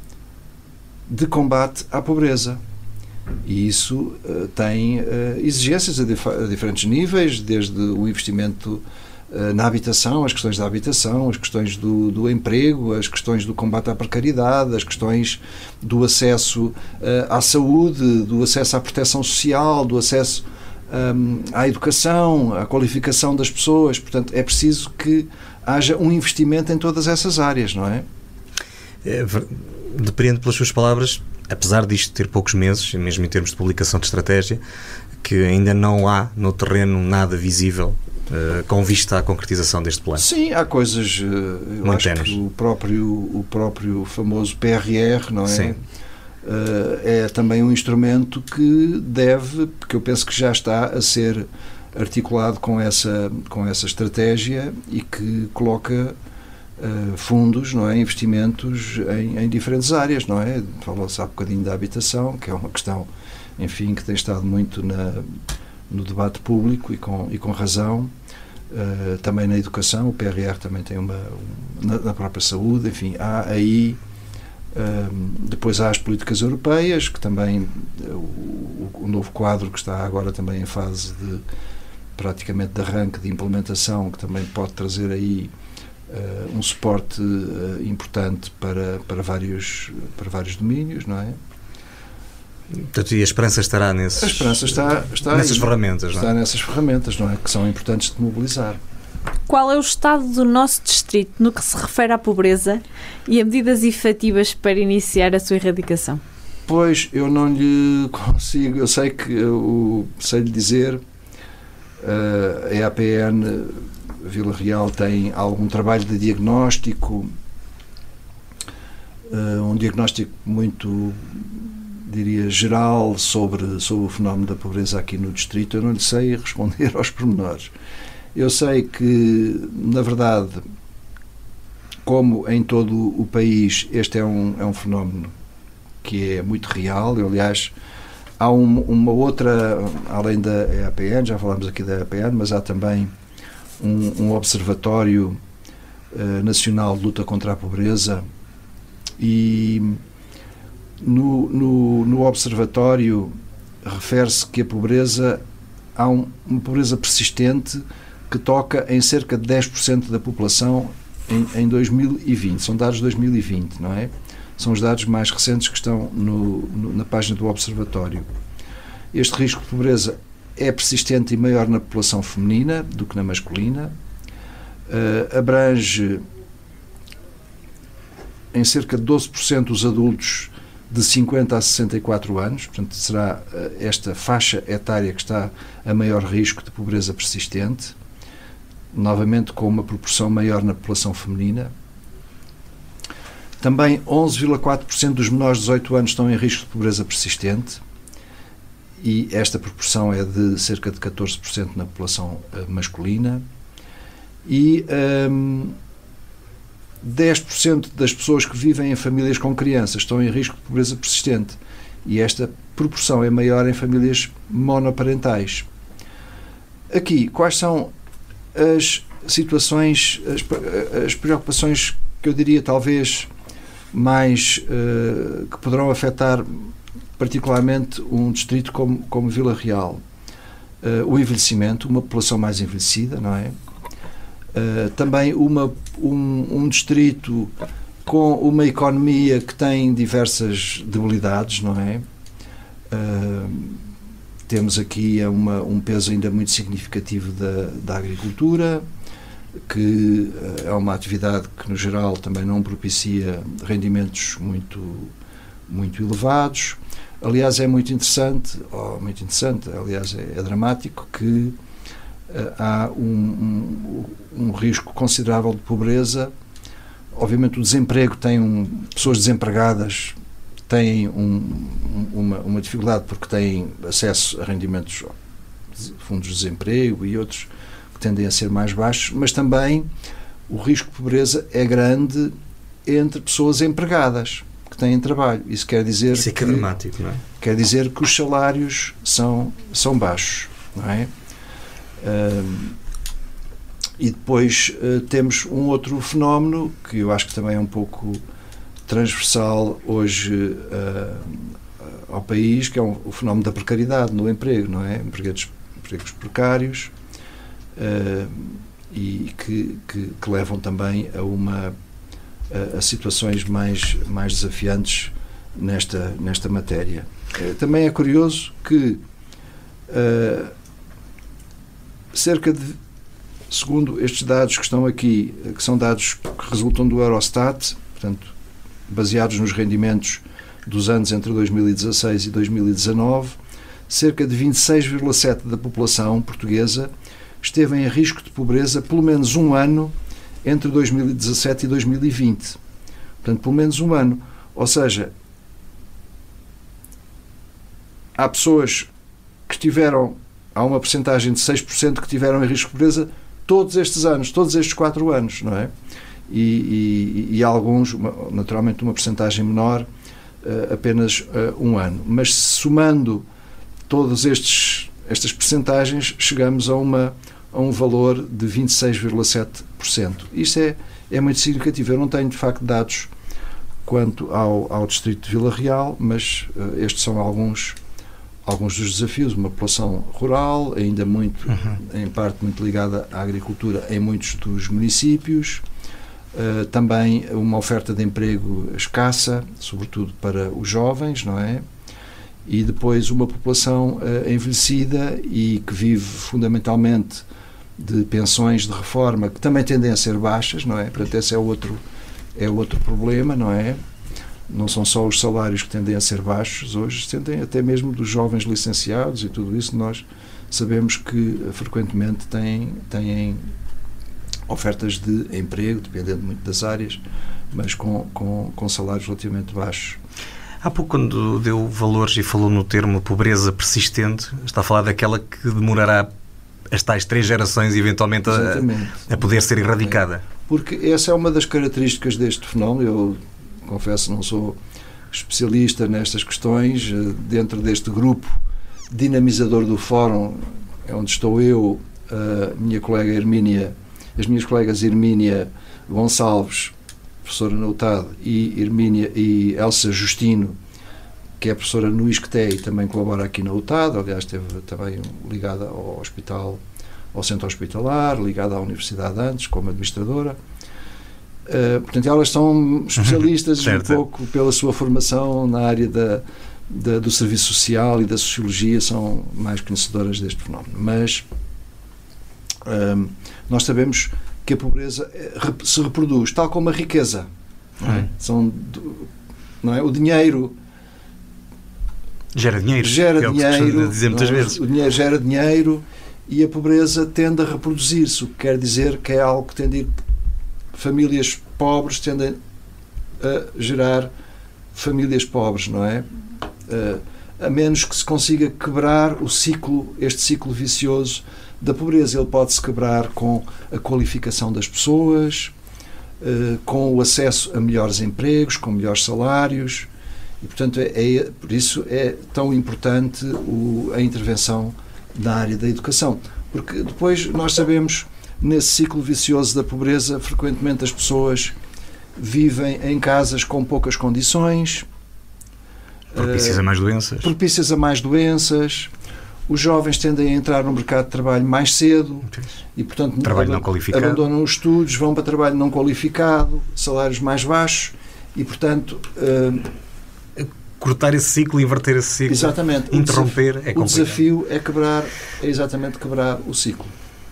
Speaker 3: de combate à pobreza. E isso uh, tem uh, exigências a, dif- a diferentes níveis, desde o investimento na habitação, as questões da habitação, as questões do, do emprego, as questões do combate à precariedade, as questões do acesso uh, à saúde, do acesso à proteção social, do acesso um, à educação, à qualificação das pessoas. Portanto, é preciso que haja um investimento em todas essas áreas, não é?
Speaker 1: É, depreendo pelas suas palavras, apesar disto ter poucos meses, mesmo em termos de publicação de estratégia, que ainda não há no terreno nada visível Uh, com vista à concretização deste plano.
Speaker 3: Sim, há coisas, uh, eu
Speaker 1: Muito
Speaker 3: acho tenos. que o próprio, o próprio famoso P R R, não é?
Speaker 1: Sim.
Speaker 3: Uh, é também um instrumento que deve, porque eu penso que já está a ser articulado com essa, com essa estratégia e que coloca uh, fundos, não é? Investimentos em, em diferentes áreas, não é? Falou-se há bocadinho da habitação, que é uma questão, enfim, que tem estado muito na, no debate público e com, e com razão. Uh, também na educação, o P R R também tem uma, um, na, na própria saúde, enfim, há aí um, depois há as políticas europeias, que também o, o novo quadro que está agora também em fase de praticamente de arranque de implementação, que também pode trazer aí uh, um suporte uh, importante para, para, vários, para vários domínios, não é?
Speaker 1: Portanto, e a esperança estará nesses,
Speaker 3: a esperança está, está
Speaker 1: nessas
Speaker 3: aí,
Speaker 1: ferramentas,
Speaker 3: está
Speaker 1: não é?
Speaker 3: nessas ferramentas, não é? Que são importantes de mobilizar.
Speaker 2: Qual é o estado do nosso distrito no que se refere à pobreza e a medidas efetivas para iniciar a sua erradicação?
Speaker 3: Pois, eu não lhe consigo, eu sei que, eu sei lhe dizer, uh, a E A P N Vila Real tem algum trabalho de diagnóstico, uh, um diagnóstico muito, diria, geral sobre, sobre o fenómeno da pobreza aqui no distrito. Eu não lhe sei responder aos pormenores. Eu sei que, na verdade, como em todo o país, este é um, é um fenómeno que é muito real. Eu, aliás, há um, uma outra, além da E A P N, já falámos aqui da E A P N, mas há também um, um observatório uh, nacional de luta contra a pobreza, e no, no, no observatório refere-se que a pobreza, há um, uma pobreza persistente que toca em cerca de dez por cento da população em, em dois mil e vinte. São dados de dois mil e vinte, não é? São os dados mais recentes que estão no, no, na página do Observatório. Este risco de pobreza é persistente e maior na população feminina do que na masculina. Uh, abrange em cerca de doze por cento os adultos de cinquenta a sessenta e quatro anos. Portanto, será uh, esta faixa etária que está a maior risco de pobreza persistente, novamente com uma proporção maior na população feminina. Também onze vírgula quatro por cento dos menores de dezoito anos estão em risco de pobreza persistente, e esta proporção é de cerca de catorze por cento na população uh, masculina. E um, dez por cento das pessoas que vivem em famílias com crianças estão em risco de pobreza persistente, e esta proporção é maior em famílias monoparentais. Aqui, quais são as situações, as, as preocupações que eu diria talvez mais uh, que poderão afetar particularmente um distrito como, como Vila Real? Uh, o envelhecimento, uma população mais envelhecida, não é? Uh, também uma, um, um distrito com uma economia que tem diversas debilidades, não é? Uh, temos aqui uma, um peso ainda muito significativo da, da agricultura, que uh, é uma atividade que, no geral, também não propicia rendimentos muito, muito elevados. Aliás, é muito interessante, oh, muito interessante, aliás, é, é dramático que uh, há um, um, um risco considerável de pobreza. Obviamente, o desemprego tem um, pessoas desempregadas têm um, uma, uma dificuldade porque têm acesso a rendimentos, fundos de desemprego e outros que tendem a ser mais baixos, mas também o risco de pobreza é grande entre pessoas empregadas que têm trabalho. Isso quer dizer
Speaker 1: Isso é que é dramático, não é?
Speaker 3: Quer dizer que os salários são, são baixos, não é? Um, e depois uh, temos um outro fenómeno que eu acho que também é um pouco transversal hoje uh, ao país, que é um, o fenómeno da precariedade no emprego, não é? Empregos, empregos precários uh, e que, que, que levam também a uma a, a situações mais, mais desafiantes nesta, nesta matéria. Uh, também é curioso que uh, cerca de, segundo estes dados que estão aqui, que são dados que resultam do Eurostat, portanto, baseados nos rendimentos dos anos entre dois mil e dezasseis e dois mil e dezanove, cerca de vinte e seis vírgula sete por cento da população portuguesa esteve em risco de pobreza pelo menos um ano entre dois mil e dezassete e dois mil e vinte. Portanto, pelo menos um ano. Ou seja, há pessoas que tiveram, há uma percentagem de seis por cento que tiveram em risco de pobreza todos estes anos, todos estes quatro anos, não é? E, e, e alguns, naturalmente, uma percentagem menor, uh, apenas uh, um ano. Mas somando todas estes, estas percentagens, chegamos a, uma, a um valor de vinte e seis vírgula sete por cento. Isto é, é muito significativo. Eu não tenho, de facto, dados quanto ao, ao distrito de Vila Real, mas uh, estes são alguns, alguns dos desafios. Uma população rural, ainda muito, uhum. em parte muito ligada à agricultura em muitos dos municípios. uh, também uma oferta de emprego escassa, sobretudo para os jovens, não é? E depois uma população uh, envelhecida e que vive fundamentalmente de pensões de reforma, que também tendem a ser baixas, não é? Portanto, esse é outro, é outro problema, não é? Não são só os salários que tendem a ser baixos, hoje tendem até mesmo dos jovens licenciados e tudo isso, nós sabemos que frequentemente têm, têm ofertas de emprego, dependendo muito das áreas, mas com, com, com salários relativamente baixos.
Speaker 1: Há pouco, quando deu valores e falou no termo pobreza persistente, está a falar daquela que demorará as tais três gerações eventualmente a, a poder ser erradicada.
Speaker 3: Porque essa é uma das características deste fenómeno. Eu confesso, não sou especialista nestas questões. Dentro deste grupo dinamizador do Fórum, é onde estou eu, a minha colega Hermínia, as minhas colegas Hermínia Gonçalves, professora na U T A D, e, Hermínia, e Elsa Justino, que é professora no I S C T E e também colabora aqui na U T A D, aliás esteve também ligada ao hospital, ao centro hospitalar, ligada à universidade antes, como administradora. Uh, portanto, elas são especialistas um pouco pela sua formação na área da, da, do serviço social e da sociologia, são mais conhecedoras deste fenómeno. Mas um, nós sabemos que a pobreza se reproduz, tal como a riqueza. Não é? São, não é? O dinheiro
Speaker 1: gera dinheiro,
Speaker 3: gera
Speaker 1: é
Speaker 3: dinheiro,
Speaker 1: dizer muitas
Speaker 3: é?
Speaker 1: vezes.
Speaker 3: O dinheiro gera dinheiro e a pobreza tende a reproduzir-se, o que quer dizer que é algo que tende a ir, famílias pobres tendem a gerar famílias pobres, não é? A menos que se consiga quebrar o ciclo, este ciclo vicioso da pobreza. Ele pode-se quebrar com a qualificação das pessoas, com o acesso a melhores empregos, com melhores salários, e, portanto, é, é, por isso é tão importante o, a intervenção na área da educação. Porque depois nós sabemos, nesse ciclo vicioso da pobreza, frequentemente as pessoas vivem em casas com poucas condições,
Speaker 1: propícias a mais doenças.
Speaker 3: propícias a mais doenças. Os jovens tendem a entrar no mercado de trabalho mais cedo e, portanto,
Speaker 1: trabalho não qualificado.
Speaker 3: abandonam os estudos, vão para trabalho não qualificado, salários mais baixos e, portanto... Uh,
Speaker 1: cortar esse ciclo, inverter esse ciclo,
Speaker 3: exatamente,
Speaker 1: interromper,
Speaker 3: o
Speaker 1: é complicado.
Speaker 3: O desafio é quebrar, é exatamente quebrar o ciclo.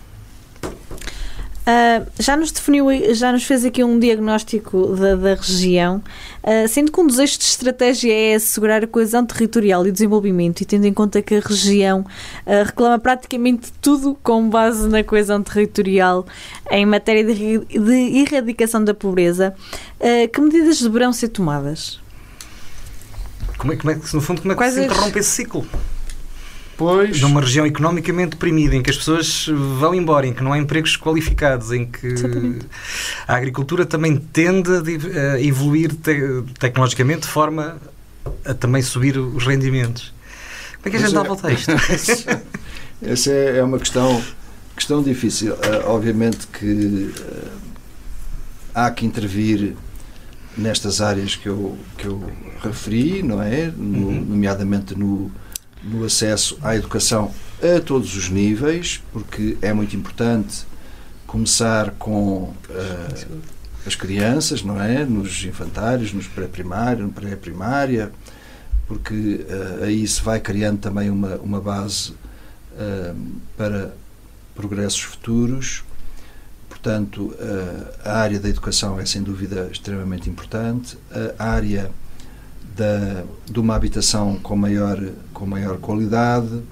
Speaker 2: Uh, já nos definiu, já nos fez aqui um diagnóstico da, da região, uh, sendo que um dos eixos de estratégia é assegurar a coesão territorial e desenvolvimento, e tendo em conta que a região uh, reclama praticamente tudo com base na coesão territorial em matéria de, de erradicação da pobreza, uh, que medidas deverão ser tomadas?
Speaker 1: Como é, como é que, no fundo, como é que
Speaker 2: Quais
Speaker 1: se
Speaker 2: as...
Speaker 1: interrompe esse ciclo?
Speaker 3: Pois.
Speaker 1: Numa região economicamente deprimida, em que as pessoas vão embora, em que não há empregos qualificados, em que
Speaker 2: exatamente.
Speaker 1: A agricultura também tende a evoluir te- tecnologicamente de forma a também subir os rendimentos. Como é que a gente dá a volta a isto?
Speaker 3: Essa é uma questão, questão difícil. Uh, obviamente que uh, há que intervir nestas áreas que eu, que eu referi, não é? No,
Speaker 1: uhum.
Speaker 3: Nomeadamente no, no acesso à educação a todos os níveis, porque é muito importante começar com uh, as crianças, não é? Nos infantários, nos pré-primários, no pré-primária, porque uh, aí se vai criando também uma, uma base uh, para progressos futuros. Portanto, a área da educação é sem dúvida extremamente importante, a área da, de uma habitação com maior, com maior qualidade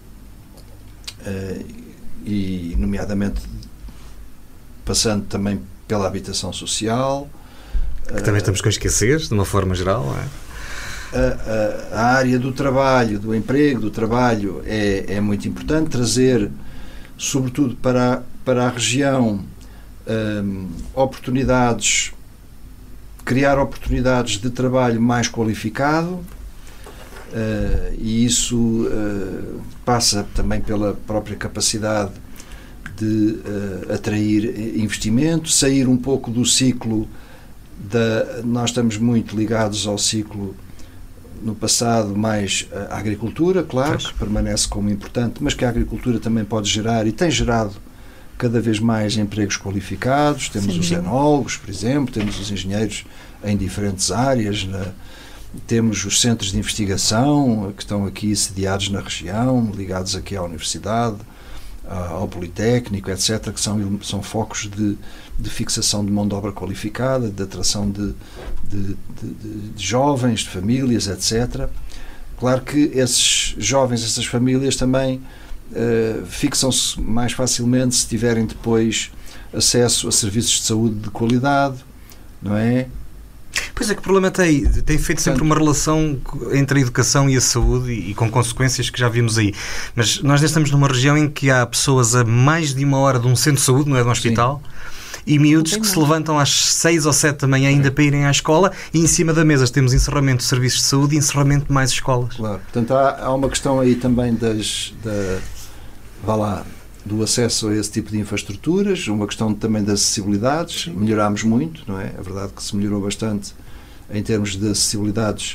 Speaker 3: e, nomeadamente, passando também pela habitação social.
Speaker 1: Que também estamos com a esquecer, de uma forma geral, não é?
Speaker 3: A, a, a área do trabalho, do emprego, do trabalho é, é muito importante, trazer, sobretudo para, para a região, Um, oportunidades, criar oportunidades de trabalho mais qualificado, uh, e isso uh, passa também pela própria capacidade de uh, atrair investimento, sair um pouco do ciclo da... Nós estamos muito ligados ao ciclo, no passado, mais a agricultura, claro, que permanece como importante, mas que a agricultura também pode gerar, e tem gerado cada vez mais empregos qualificados, temos
Speaker 2: Sim.
Speaker 3: os enólogos, por exemplo, temos os engenheiros em diferentes áreas, na, temos os centros de investigação que estão aqui sediados na região, ligados aqui à universidade, ao Politécnico, etcétera, que são, são focos de, de fixação de mão de obra qualificada, de atração de, de, de, de, de jovens, de famílias, etcétera. Claro que esses jovens, essas famílias também uh, fixam-se mais facilmente se tiverem depois acesso a serviços de saúde de qualidade, não é?
Speaker 1: Pois é, que o problema tem, tem feito sempre uma relação entre a educação e a saúde e, e com consequências que já vimos aí. Mas nós estamos numa região em que há pessoas a mais de uma hora de um centro de saúde, não é de um hospital, sim, e miúdos que se levantam às seis ou sete da manhã ainda é. para irem à escola, e em cima da mesa temos encerramento de serviços de saúde e encerramento de mais escolas.
Speaker 3: Claro, portanto há, há uma questão aí também das, da, vá lá, do acesso a esse tipo de infraestruturas, uma questão também das acessibilidades. Sim. Melhorámos muito, não é? É verdade que se melhorou bastante em termos de acessibilidades,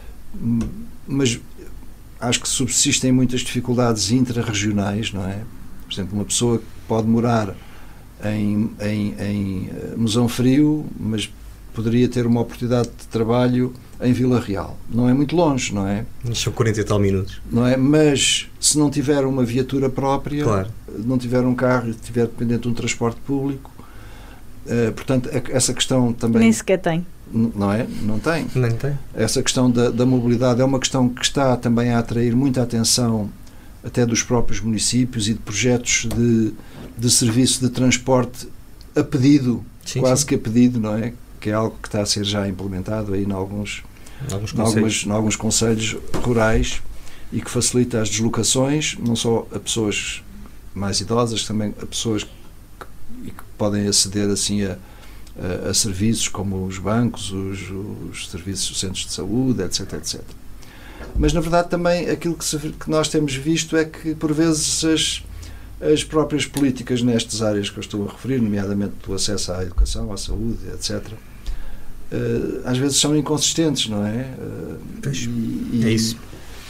Speaker 3: mas acho que subsistem muitas dificuldades intrarregionais, não é? Por exemplo, uma pessoa que pode morar em, em, em Mosão Frio, mas poderia ter uma oportunidade de trabalho em Vila Real. Não é muito longe, não é?
Speaker 1: São quarenta e tal minutos.
Speaker 3: Não é? Mas se não tiver uma viatura própria, claro, não tiver um carro e estiver dependente de um transporte público, uh, portanto, essa questão também...
Speaker 2: Nem sequer tem.
Speaker 3: Não é? Não tem.
Speaker 1: Nem tem.
Speaker 3: Essa questão da, da mobilidade é uma questão que está também a atrair muita atenção até dos próprios municípios e de projetos de, de serviço de transporte a pedido, sim, quase sim. que a pedido, não é? Que é algo que está a ser já implementado aí em alguns, em alguns, em algumas, em alguns concelhos rurais e que facilita as deslocações, não só a pessoas mais idosas, também a pessoas que, que podem aceder assim a a serviços como os bancos, os, os serviços, os centros de saúde, etc, etcétera. Mas, na verdade, também aquilo que, se, que nós temos visto é que, por vezes, as, as próprias políticas nestas áreas que eu estou a referir, nomeadamente do acesso à educação, à saúde, etcétera, uh, às vezes são inconsistentes, não é? Uh,
Speaker 1: pois,
Speaker 3: e,
Speaker 1: é isso.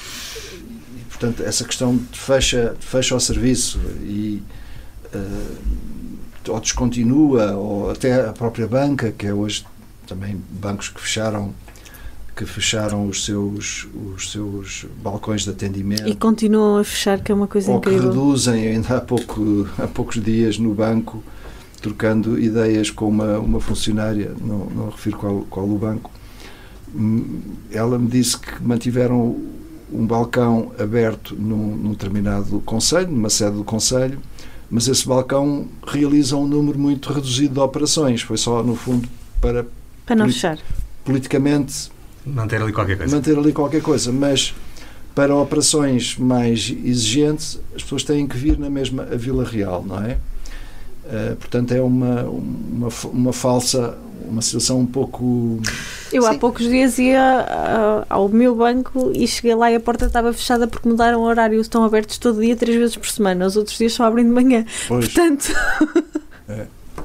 Speaker 3: E, portanto, essa questão de fecha, de fecha ao serviço e... Uh, ou descontinua, ou até a própria banca, que é hoje também bancos que fecharam que fecharam os seus, os seus balcões de atendimento.
Speaker 2: E continuam a fechar, que é uma coisa
Speaker 3: ou
Speaker 2: incrível.
Speaker 3: Ou que reduzem, ainda há, pouco, há poucos dias no banco, trocando ideias com uma, uma funcionária, não, não refiro qual, qual o banco, ela me disse que mantiveram um balcão aberto num, num determinado concelho, numa sede do concelho, mas esse balcão realiza um número muito reduzido de operações. Foi só, no fundo, para...
Speaker 2: Para não fechar.
Speaker 3: Politicamente...
Speaker 1: Manter ali qualquer coisa.
Speaker 3: Manter ali qualquer coisa. Mas, para operações mais exigentes, as pessoas têm que vir na mesma a Vila Real, não é? Uh, portanto, é uma, uma, uma falsa... Uma situação um pouco...
Speaker 2: Eu
Speaker 3: Sim.
Speaker 2: há poucos dias ia uh, ao meu banco e cheguei lá e a porta estava fechada porque mudaram o horário. Estão abertos todo dia, três vezes por semana. Os outros dias só abrem de manhã.
Speaker 3: Pois.
Speaker 2: Portanto...
Speaker 3: É.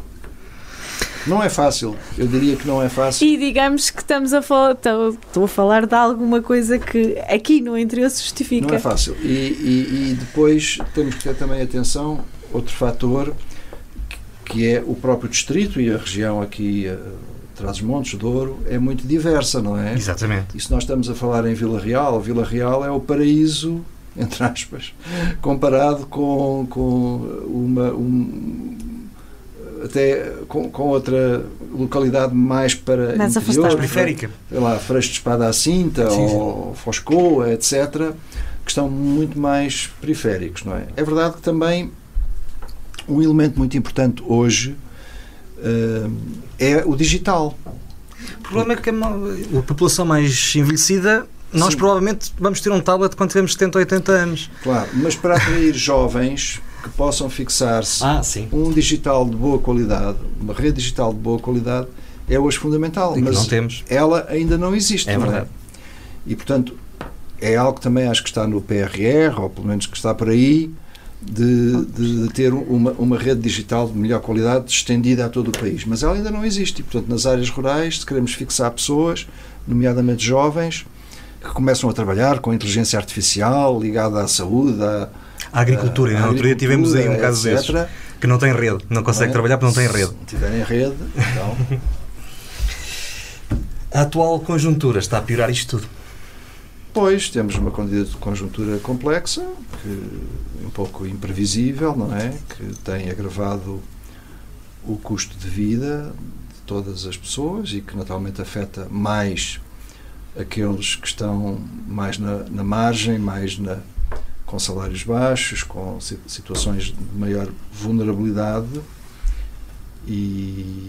Speaker 3: Não é fácil. Eu diria que não é fácil.
Speaker 2: E digamos que estamos a falar... Estou a falar de alguma coisa que aqui no interior se justifica.
Speaker 3: Não é fácil. E, e, e depois temos que ter também atenção, outro fator... que é o próprio distrito e a região aqui, Trás-os-Montes, Douro, é muito diversa, não é?
Speaker 1: Exatamente.
Speaker 3: E se nós estamos a falar em Vila Real, Vila Real é o paraíso, entre aspas, comparado com, com uma... Um, até com, com outra localidade mais para
Speaker 2: mais
Speaker 3: interior,
Speaker 1: periférica.
Speaker 3: Sei lá, Freixo de Espada à Cinta, sim, ou sim. Foscoa, etcétera, que estão muito mais periféricos, não é? É verdade que também um elemento muito importante hoje uh, é o digital.
Speaker 1: O problema é que a população mais envelhecida, nós Sim. provavelmente vamos ter um tablet quando tivermos setenta ou oitenta anos.
Speaker 3: Claro, mas para atrair jovens que possam fixar-se
Speaker 1: ah,
Speaker 3: um digital de boa qualidade, uma rede digital de boa qualidade, é hoje fundamental.
Speaker 1: E
Speaker 3: mas
Speaker 1: não temos.
Speaker 3: Ela ainda não existe.
Speaker 1: É
Speaker 3: não
Speaker 1: verdade.
Speaker 3: É? E, portanto, é algo que também acho que está no P R R, ou pelo menos que está por aí, De, de, de ter uma, uma rede digital de melhor qualidade estendida a todo o país. Mas ela ainda não existe. E, portanto, nas áreas rurais, se queremos fixar pessoas, nomeadamente jovens, que começam a trabalhar com a inteligência artificial ligada à saúde, à,
Speaker 1: a agricultura.
Speaker 3: à, à
Speaker 1: na outro dia tivemos aí um caso desses. Que não tem rede, não consegue
Speaker 3: não é?
Speaker 1: trabalhar porque não tem rede.
Speaker 3: Se não tiverem rede, então...
Speaker 1: A atual conjuntura está a piorar isto tudo.
Speaker 3: Pois, temos uma conjuntura complexa, que, um pouco imprevisível, não é? Que tem agravado o custo de vida de todas as pessoas e que naturalmente afeta mais aqueles que estão mais na, na margem, mais na, com salários baixos, com situações de maior vulnerabilidade e...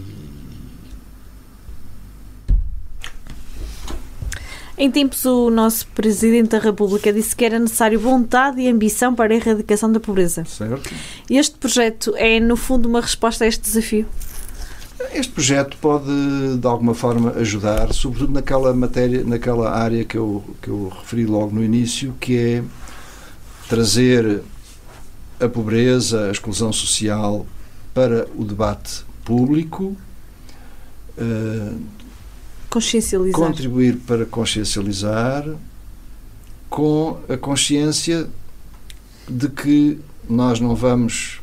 Speaker 2: Em tempos, o nosso Presidente da República disse que era necessário vontade e ambição para a erradicação da pobreza.
Speaker 3: Certo.
Speaker 2: Este projeto é, no fundo, uma resposta a este desafio?
Speaker 3: Este projeto pode, de alguma forma, ajudar, sobretudo naquela matéria, naquela área que eu, que eu referi logo no início, que é trazer a pobreza, a exclusão social para o debate público, uh,
Speaker 2: consciencializar.
Speaker 3: Contribuir para consciencializar, com a consciência de que nós não vamos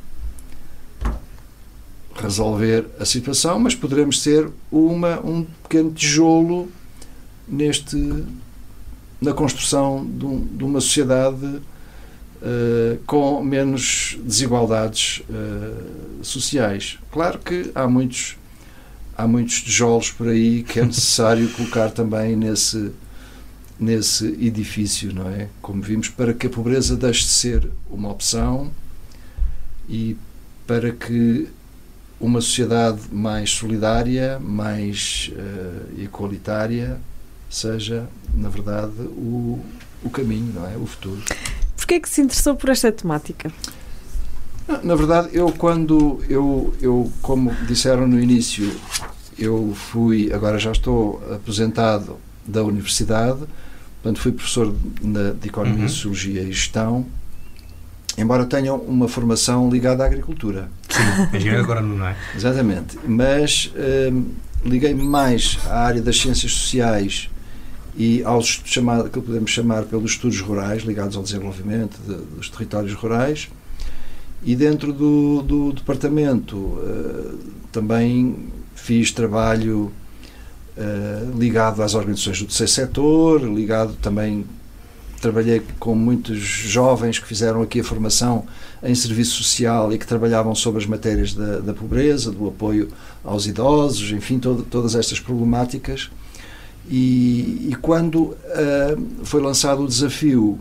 Speaker 3: resolver a situação, mas poderemos ser uma, um pequeno tijolo neste, na construção de, um, de uma sociedade uh, com menos desigualdades uh, sociais. Claro que há muitos há muitos tijolos por aí que é necessário colocar também nesse, nesse edifício, não é? Como vimos, para que a pobreza deixe de ser uma opção e para que uma sociedade mais solidária, mais uh, igualitária, seja, na verdade, o, o caminho, não é? O futuro.
Speaker 2: Porquê é que se interessou por esta temática?
Speaker 3: Na verdade, eu quando, eu, eu, como disseram no início, eu fui, agora já estou aposentado da universidade, portanto fui professor de, de Economia, uhum. Sociologia e Gestão, embora tenha uma formação ligada à agricultura.
Speaker 1: Sim, engenheiro agrónomo, não é?
Speaker 3: Exatamente, mas hum, liguei-me mais à área das ciências sociais e aos chamados, que podemos chamar pelos estudos rurais, ligados ao desenvolvimento de, dos territórios rurais. E dentro do, do departamento uh, também fiz trabalho uh, ligado às organizações do terceiro setor, ligado também, trabalhei com muitos jovens que fizeram aqui a formação em serviço social e que trabalhavam sobre as matérias da, da pobreza, do apoio aos idosos, enfim, todo, todas estas problemáticas. E, e quando uh, foi lançado o desafio,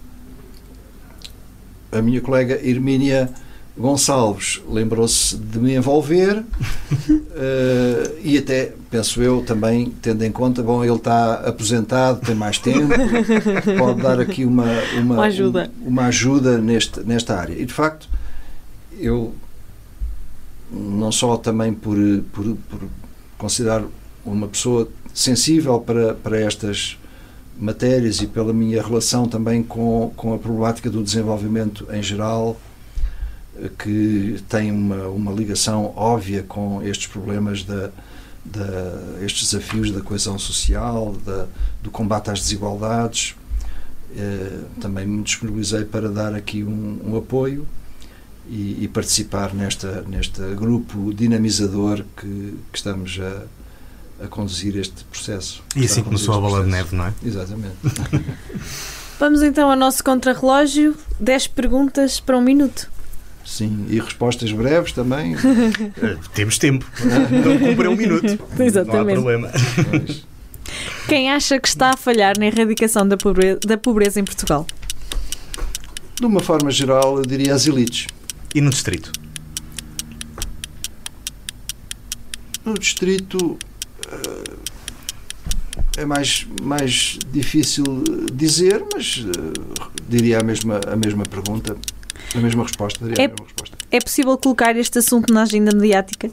Speaker 3: a minha colega Hermínia Gonçalves lembrou-se de me envolver uh, e até, penso eu, também tendo em conta, bom, ele está aposentado, tem mais tempo, pode dar aqui uma, uma,
Speaker 2: uma ajuda,
Speaker 3: um, uma ajuda neste, nesta área. E, de facto, eu, não só também por, por, por considerar uma pessoa sensível para, para estas matérias e pela minha relação também com, com a problemática do desenvolvimento em geral, que tem uma, uma ligação óbvia com estes problemas, da, da, estes desafios da coesão social, da, do combate às desigualdades. Eh, também me disponibilizei para dar aqui um, um apoio e, e participar nesta, neste grupo dinamizador que, que estamos a, a conduzir este processo.
Speaker 1: E assim começou a bola de neve, não é?
Speaker 3: Exatamente.
Speaker 2: Vamos então ao nosso contrarrelógio. dez perguntas para um minuto.
Speaker 3: Sim, e respostas breves também.
Speaker 1: Temos tempo. Não cumpre um minuto.
Speaker 2: Exatamente.
Speaker 1: Não há problema.
Speaker 3: Pois.
Speaker 2: Quem acha que está a falhar na erradicação da pobreza, da pobreza em Portugal?
Speaker 3: De uma forma geral, eu diria as elites.
Speaker 1: E no distrito?
Speaker 3: No distrito uh, é mais, mais difícil dizer, mas uh, diria a mesma, a mesma pergunta, a mesma resposta. Diria
Speaker 2: É,
Speaker 3: a mesma resposta.
Speaker 2: É possível colocar este assunto na agenda mediática?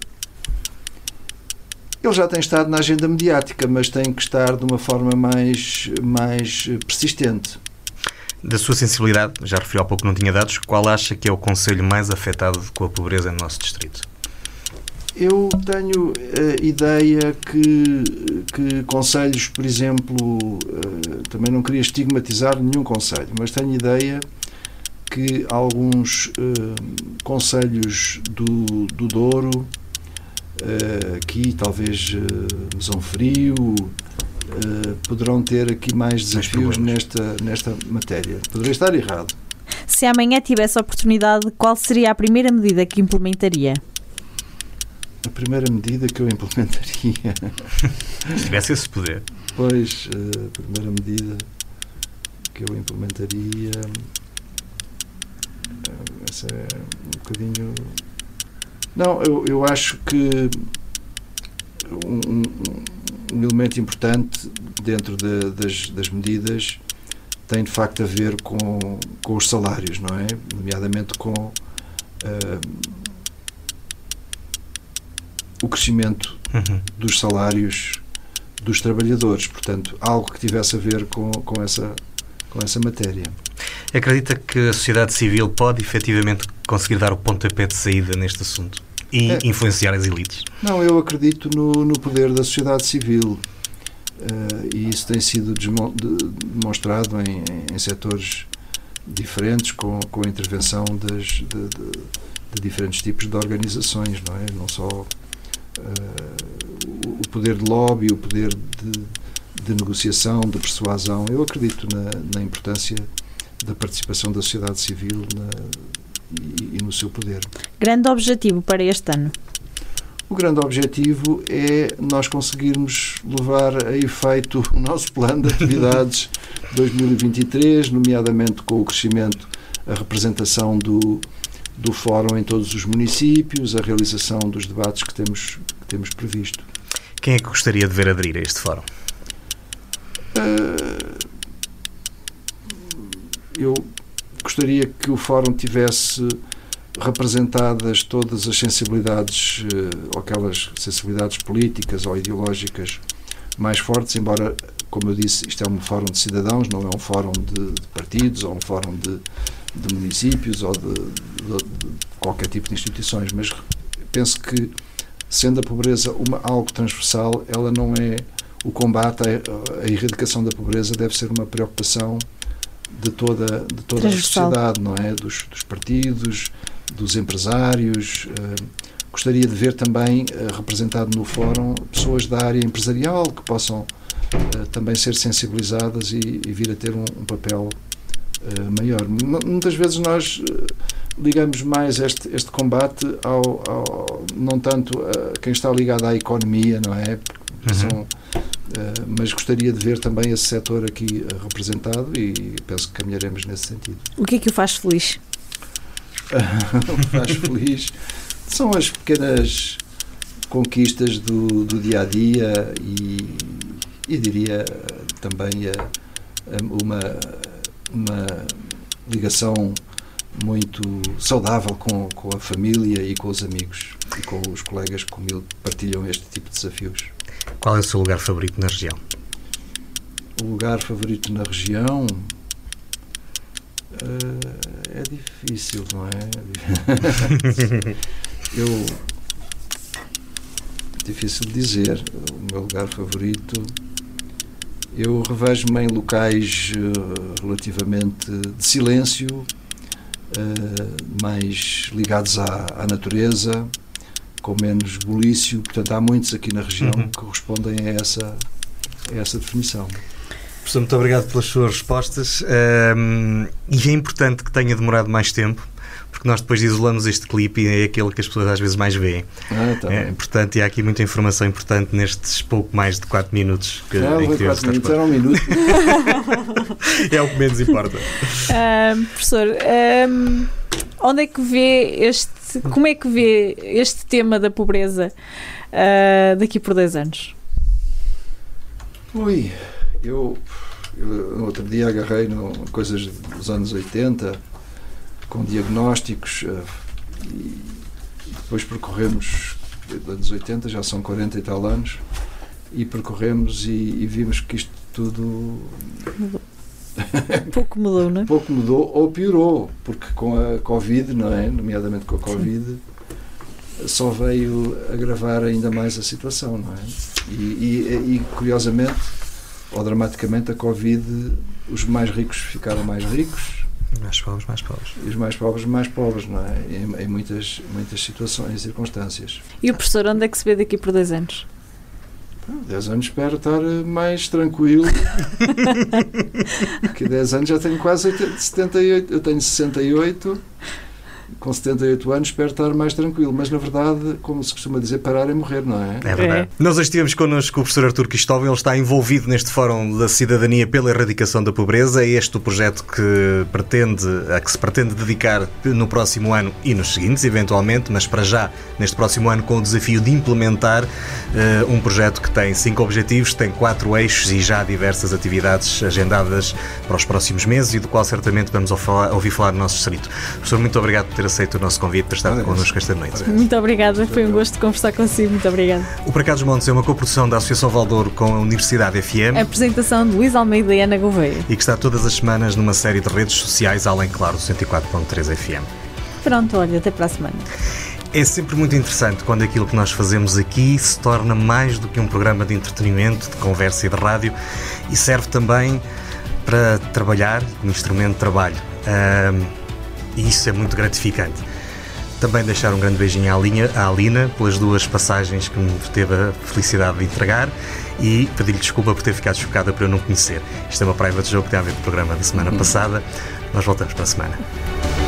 Speaker 3: Ele já tem estado na agenda mediática, mas tem que estar de uma forma mais, mais persistente.
Speaker 1: Da sua sensibilidade, já referi há pouco que não tinha dados, qual acha que é o concelho mais afetado com a pobreza no nosso distrito?
Speaker 3: Eu tenho a ideia que, que concelhos, por exemplo, também não queria estigmatizar nenhum concelho, mas tenho ideia que alguns uh, concelhos do, do Douro, uh, aqui talvez uh, Mesão Frio, uh, poderão ter aqui mais desafios nesta, nesta matéria. Poderei estar errado.
Speaker 2: Se amanhã tivesse a oportunidade, qual seria a primeira medida que implementaria?
Speaker 3: A primeira medida que eu implementaria...
Speaker 1: Se tivesse esse poder.
Speaker 3: Pois, a primeira medida que eu implementaria... Essa é um bocadinho... Não, eu, eu acho que um, um elemento importante dentro de, das, das medidas tem de facto a ver com, com os salários, não é? Nomeadamente com uh, o crescimento uhum. dos salários dos trabalhadores. Portanto, algo que tivesse a ver com, com, essa, com essa matéria.
Speaker 1: Acredita que a sociedade civil pode efetivamente conseguir dar o pontapé de saída neste assunto e é. influenciar as elites?
Speaker 3: Não, eu acredito no, no poder da sociedade civil. Uh, e isso tem sido desmo- de, demonstrado em, em, em setores diferentes, com, com a intervenção das, de, de, de diferentes tipos de organizações, não é? Não só uh, o poder de lobby, o poder de, de negociação, de persuasão. Eu acredito na, na importância da participação da sociedade civil na, e, e no seu poder.
Speaker 2: Grande objetivo para este ano?
Speaker 3: O grande objetivo é nós conseguirmos levar a efeito o nosso plano de atividades dois mil e vinte e três, nomeadamente com o crescimento, a representação do, do fórum em todos os municípios, a realização dos debates que temos, que temos previsto.
Speaker 1: Quem é que gostaria de ver aderir a este fórum?
Speaker 3: Uh, eu gostaria que o fórum tivesse representadas todas as sensibilidades, ou aquelas sensibilidades políticas ou ideológicas mais fortes, embora, como eu disse, isto é um fórum de cidadãos, não é um fórum de, de partidos ou um fórum de, de municípios ou de, de, de qualquer tipo de instituições, mas penso que, sendo a pobreza uma, algo transversal, ela não é o combate, a, a erradicação da pobreza deve ser uma preocupação de toda, de toda a sociedade, não é? Dos, dos partidos, dos empresários. Uh, gostaria de ver também uh, representado no fórum pessoas da área empresarial que possam uh, também ser sensibilizadas e, e vir a ter um, um papel uh, maior. M- muitas vezes nós uh, ligamos mais este, este combate ao, ao, não tanto a quem está ligado à economia, não é? Porque uhum. são, uh, mas gostaria de ver também esse setor aqui uh, representado e penso que caminharemos nesse sentido.
Speaker 2: O que é que o faz feliz?
Speaker 3: O que faz feliz são as pequenas conquistas do, do dia-a-dia e, e diria também a, a uma, uma ligação muito saudável com, com a família e com os amigos e com os colegas que comigo partilham este tipo de desafios.
Speaker 1: Qual é o seu lugar favorito na região?
Speaker 3: O lugar favorito na região... Uh, é difícil, não é? Eu... difícil de dizer. O meu lugar favorito... Eu revejo-me em locais uh, relativamente de silêncio, uh, mais ligados à, à natureza, com menos bulício. Portanto, há muitos aqui na região uhum. que correspondem a essa, a essa definição.
Speaker 1: Professor, muito obrigado pelas suas respostas. Um, e é importante que tenha demorado mais tempo, porque nós depois isolamos este clipe e é aquele que as pessoas às vezes mais veem.
Speaker 3: Ah, tá
Speaker 1: é, portanto, e há aqui muita informação importante nestes pouco mais de quatro minutos que,
Speaker 3: ah,
Speaker 1: em que
Speaker 3: quatro minutos, era um minuto.
Speaker 1: É o que menos importa.
Speaker 2: Um, professor, um, onde é que vê este, como é que vê este tema da pobreza uh, daqui por dez anos?
Speaker 3: Ui... Eu, eu no outro dia agarrei no, coisas dos anos oitenta com diagnósticos uh, e depois percorremos dos anos oitenta, já são quarenta e tal anos, e percorremos e, e vimos que isto tudo
Speaker 2: mudou. Pouco mudou, não é?
Speaker 3: Pouco mudou ou piorou, porque com a Covid, não é? Nomeadamente com a Covid, sim, só veio agravar ainda mais a situação, não é? E, e, e curiosamente ou dramaticamente, a Covid, os mais ricos ficaram mais ricos
Speaker 1: Mais pobres, mais pobres.
Speaker 3: E os mais pobres, mais pobres, não é? Em, em muitas, muitas situações e circunstâncias.
Speaker 2: E o professor, onde é que se vê daqui por dois anos?
Speaker 3: dez anos espero estar mais tranquilo. Porque dez anos já tenho quase setenta e oito. Eu tenho sessenta e oito. Com setenta e oito anos espero estar mais tranquilo, mas na verdade, como se costuma dizer, parar é morrer, não é?
Speaker 1: É verdade. É. Nós hoje tivemos connosco o professor Artur Cristóvão, ele está envolvido neste Fórum da Cidadania pela Erradicação da Pobreza. É este o projeto que, pretende, a que se pretende dedicar no próximo ano e nos seguintes, eventualmente, mas para já, neste próximo ano, com o desafio de implementar uh, um projeto que tem cinco objetivos, tem quatro eixos e já diversas atividades agendadas para os próximos meses e do qual certamente vamos ouvir falar no nosso distrito. Professor, muito obrigado por ter aceito o nosso convite para estar ah, connosco esta noite.
Speaker 2: Muito obrigada, foi um gosto conversar consigo, muito obrigada.
Speaker 1: O Para Cá dos Montes é uma coprodução da Associação Valdouro com a Universidade F M.
Speaker 2: A apresentação de Luís Almeida e Ana Gouveia.
Speaker 1: E que está todas as semanas numa série de redes sociais, além, claro, do cento e quatro ponto três F M.
Speaker 2: Pronto, olha, até para a semana.
Speaker 1: É sempre muito interessante quando aquilo que nós fazemos aqui se torna mais do que um programa de entretenimento, de conversa e de rádio, e serve também para trabalhar como instrumento de trabalho. Um, E isso é muito gratificante. Também deixar um grande beijinho à, linha, à Alina pelas duas passagens que me teve a felicidade de entregar e pedir-lhe desculpa por ter ficado chocada por eu não conhecer. Isto é uma private joke que tem a ver com o programa da semana passada. Nós voltamos para a semana.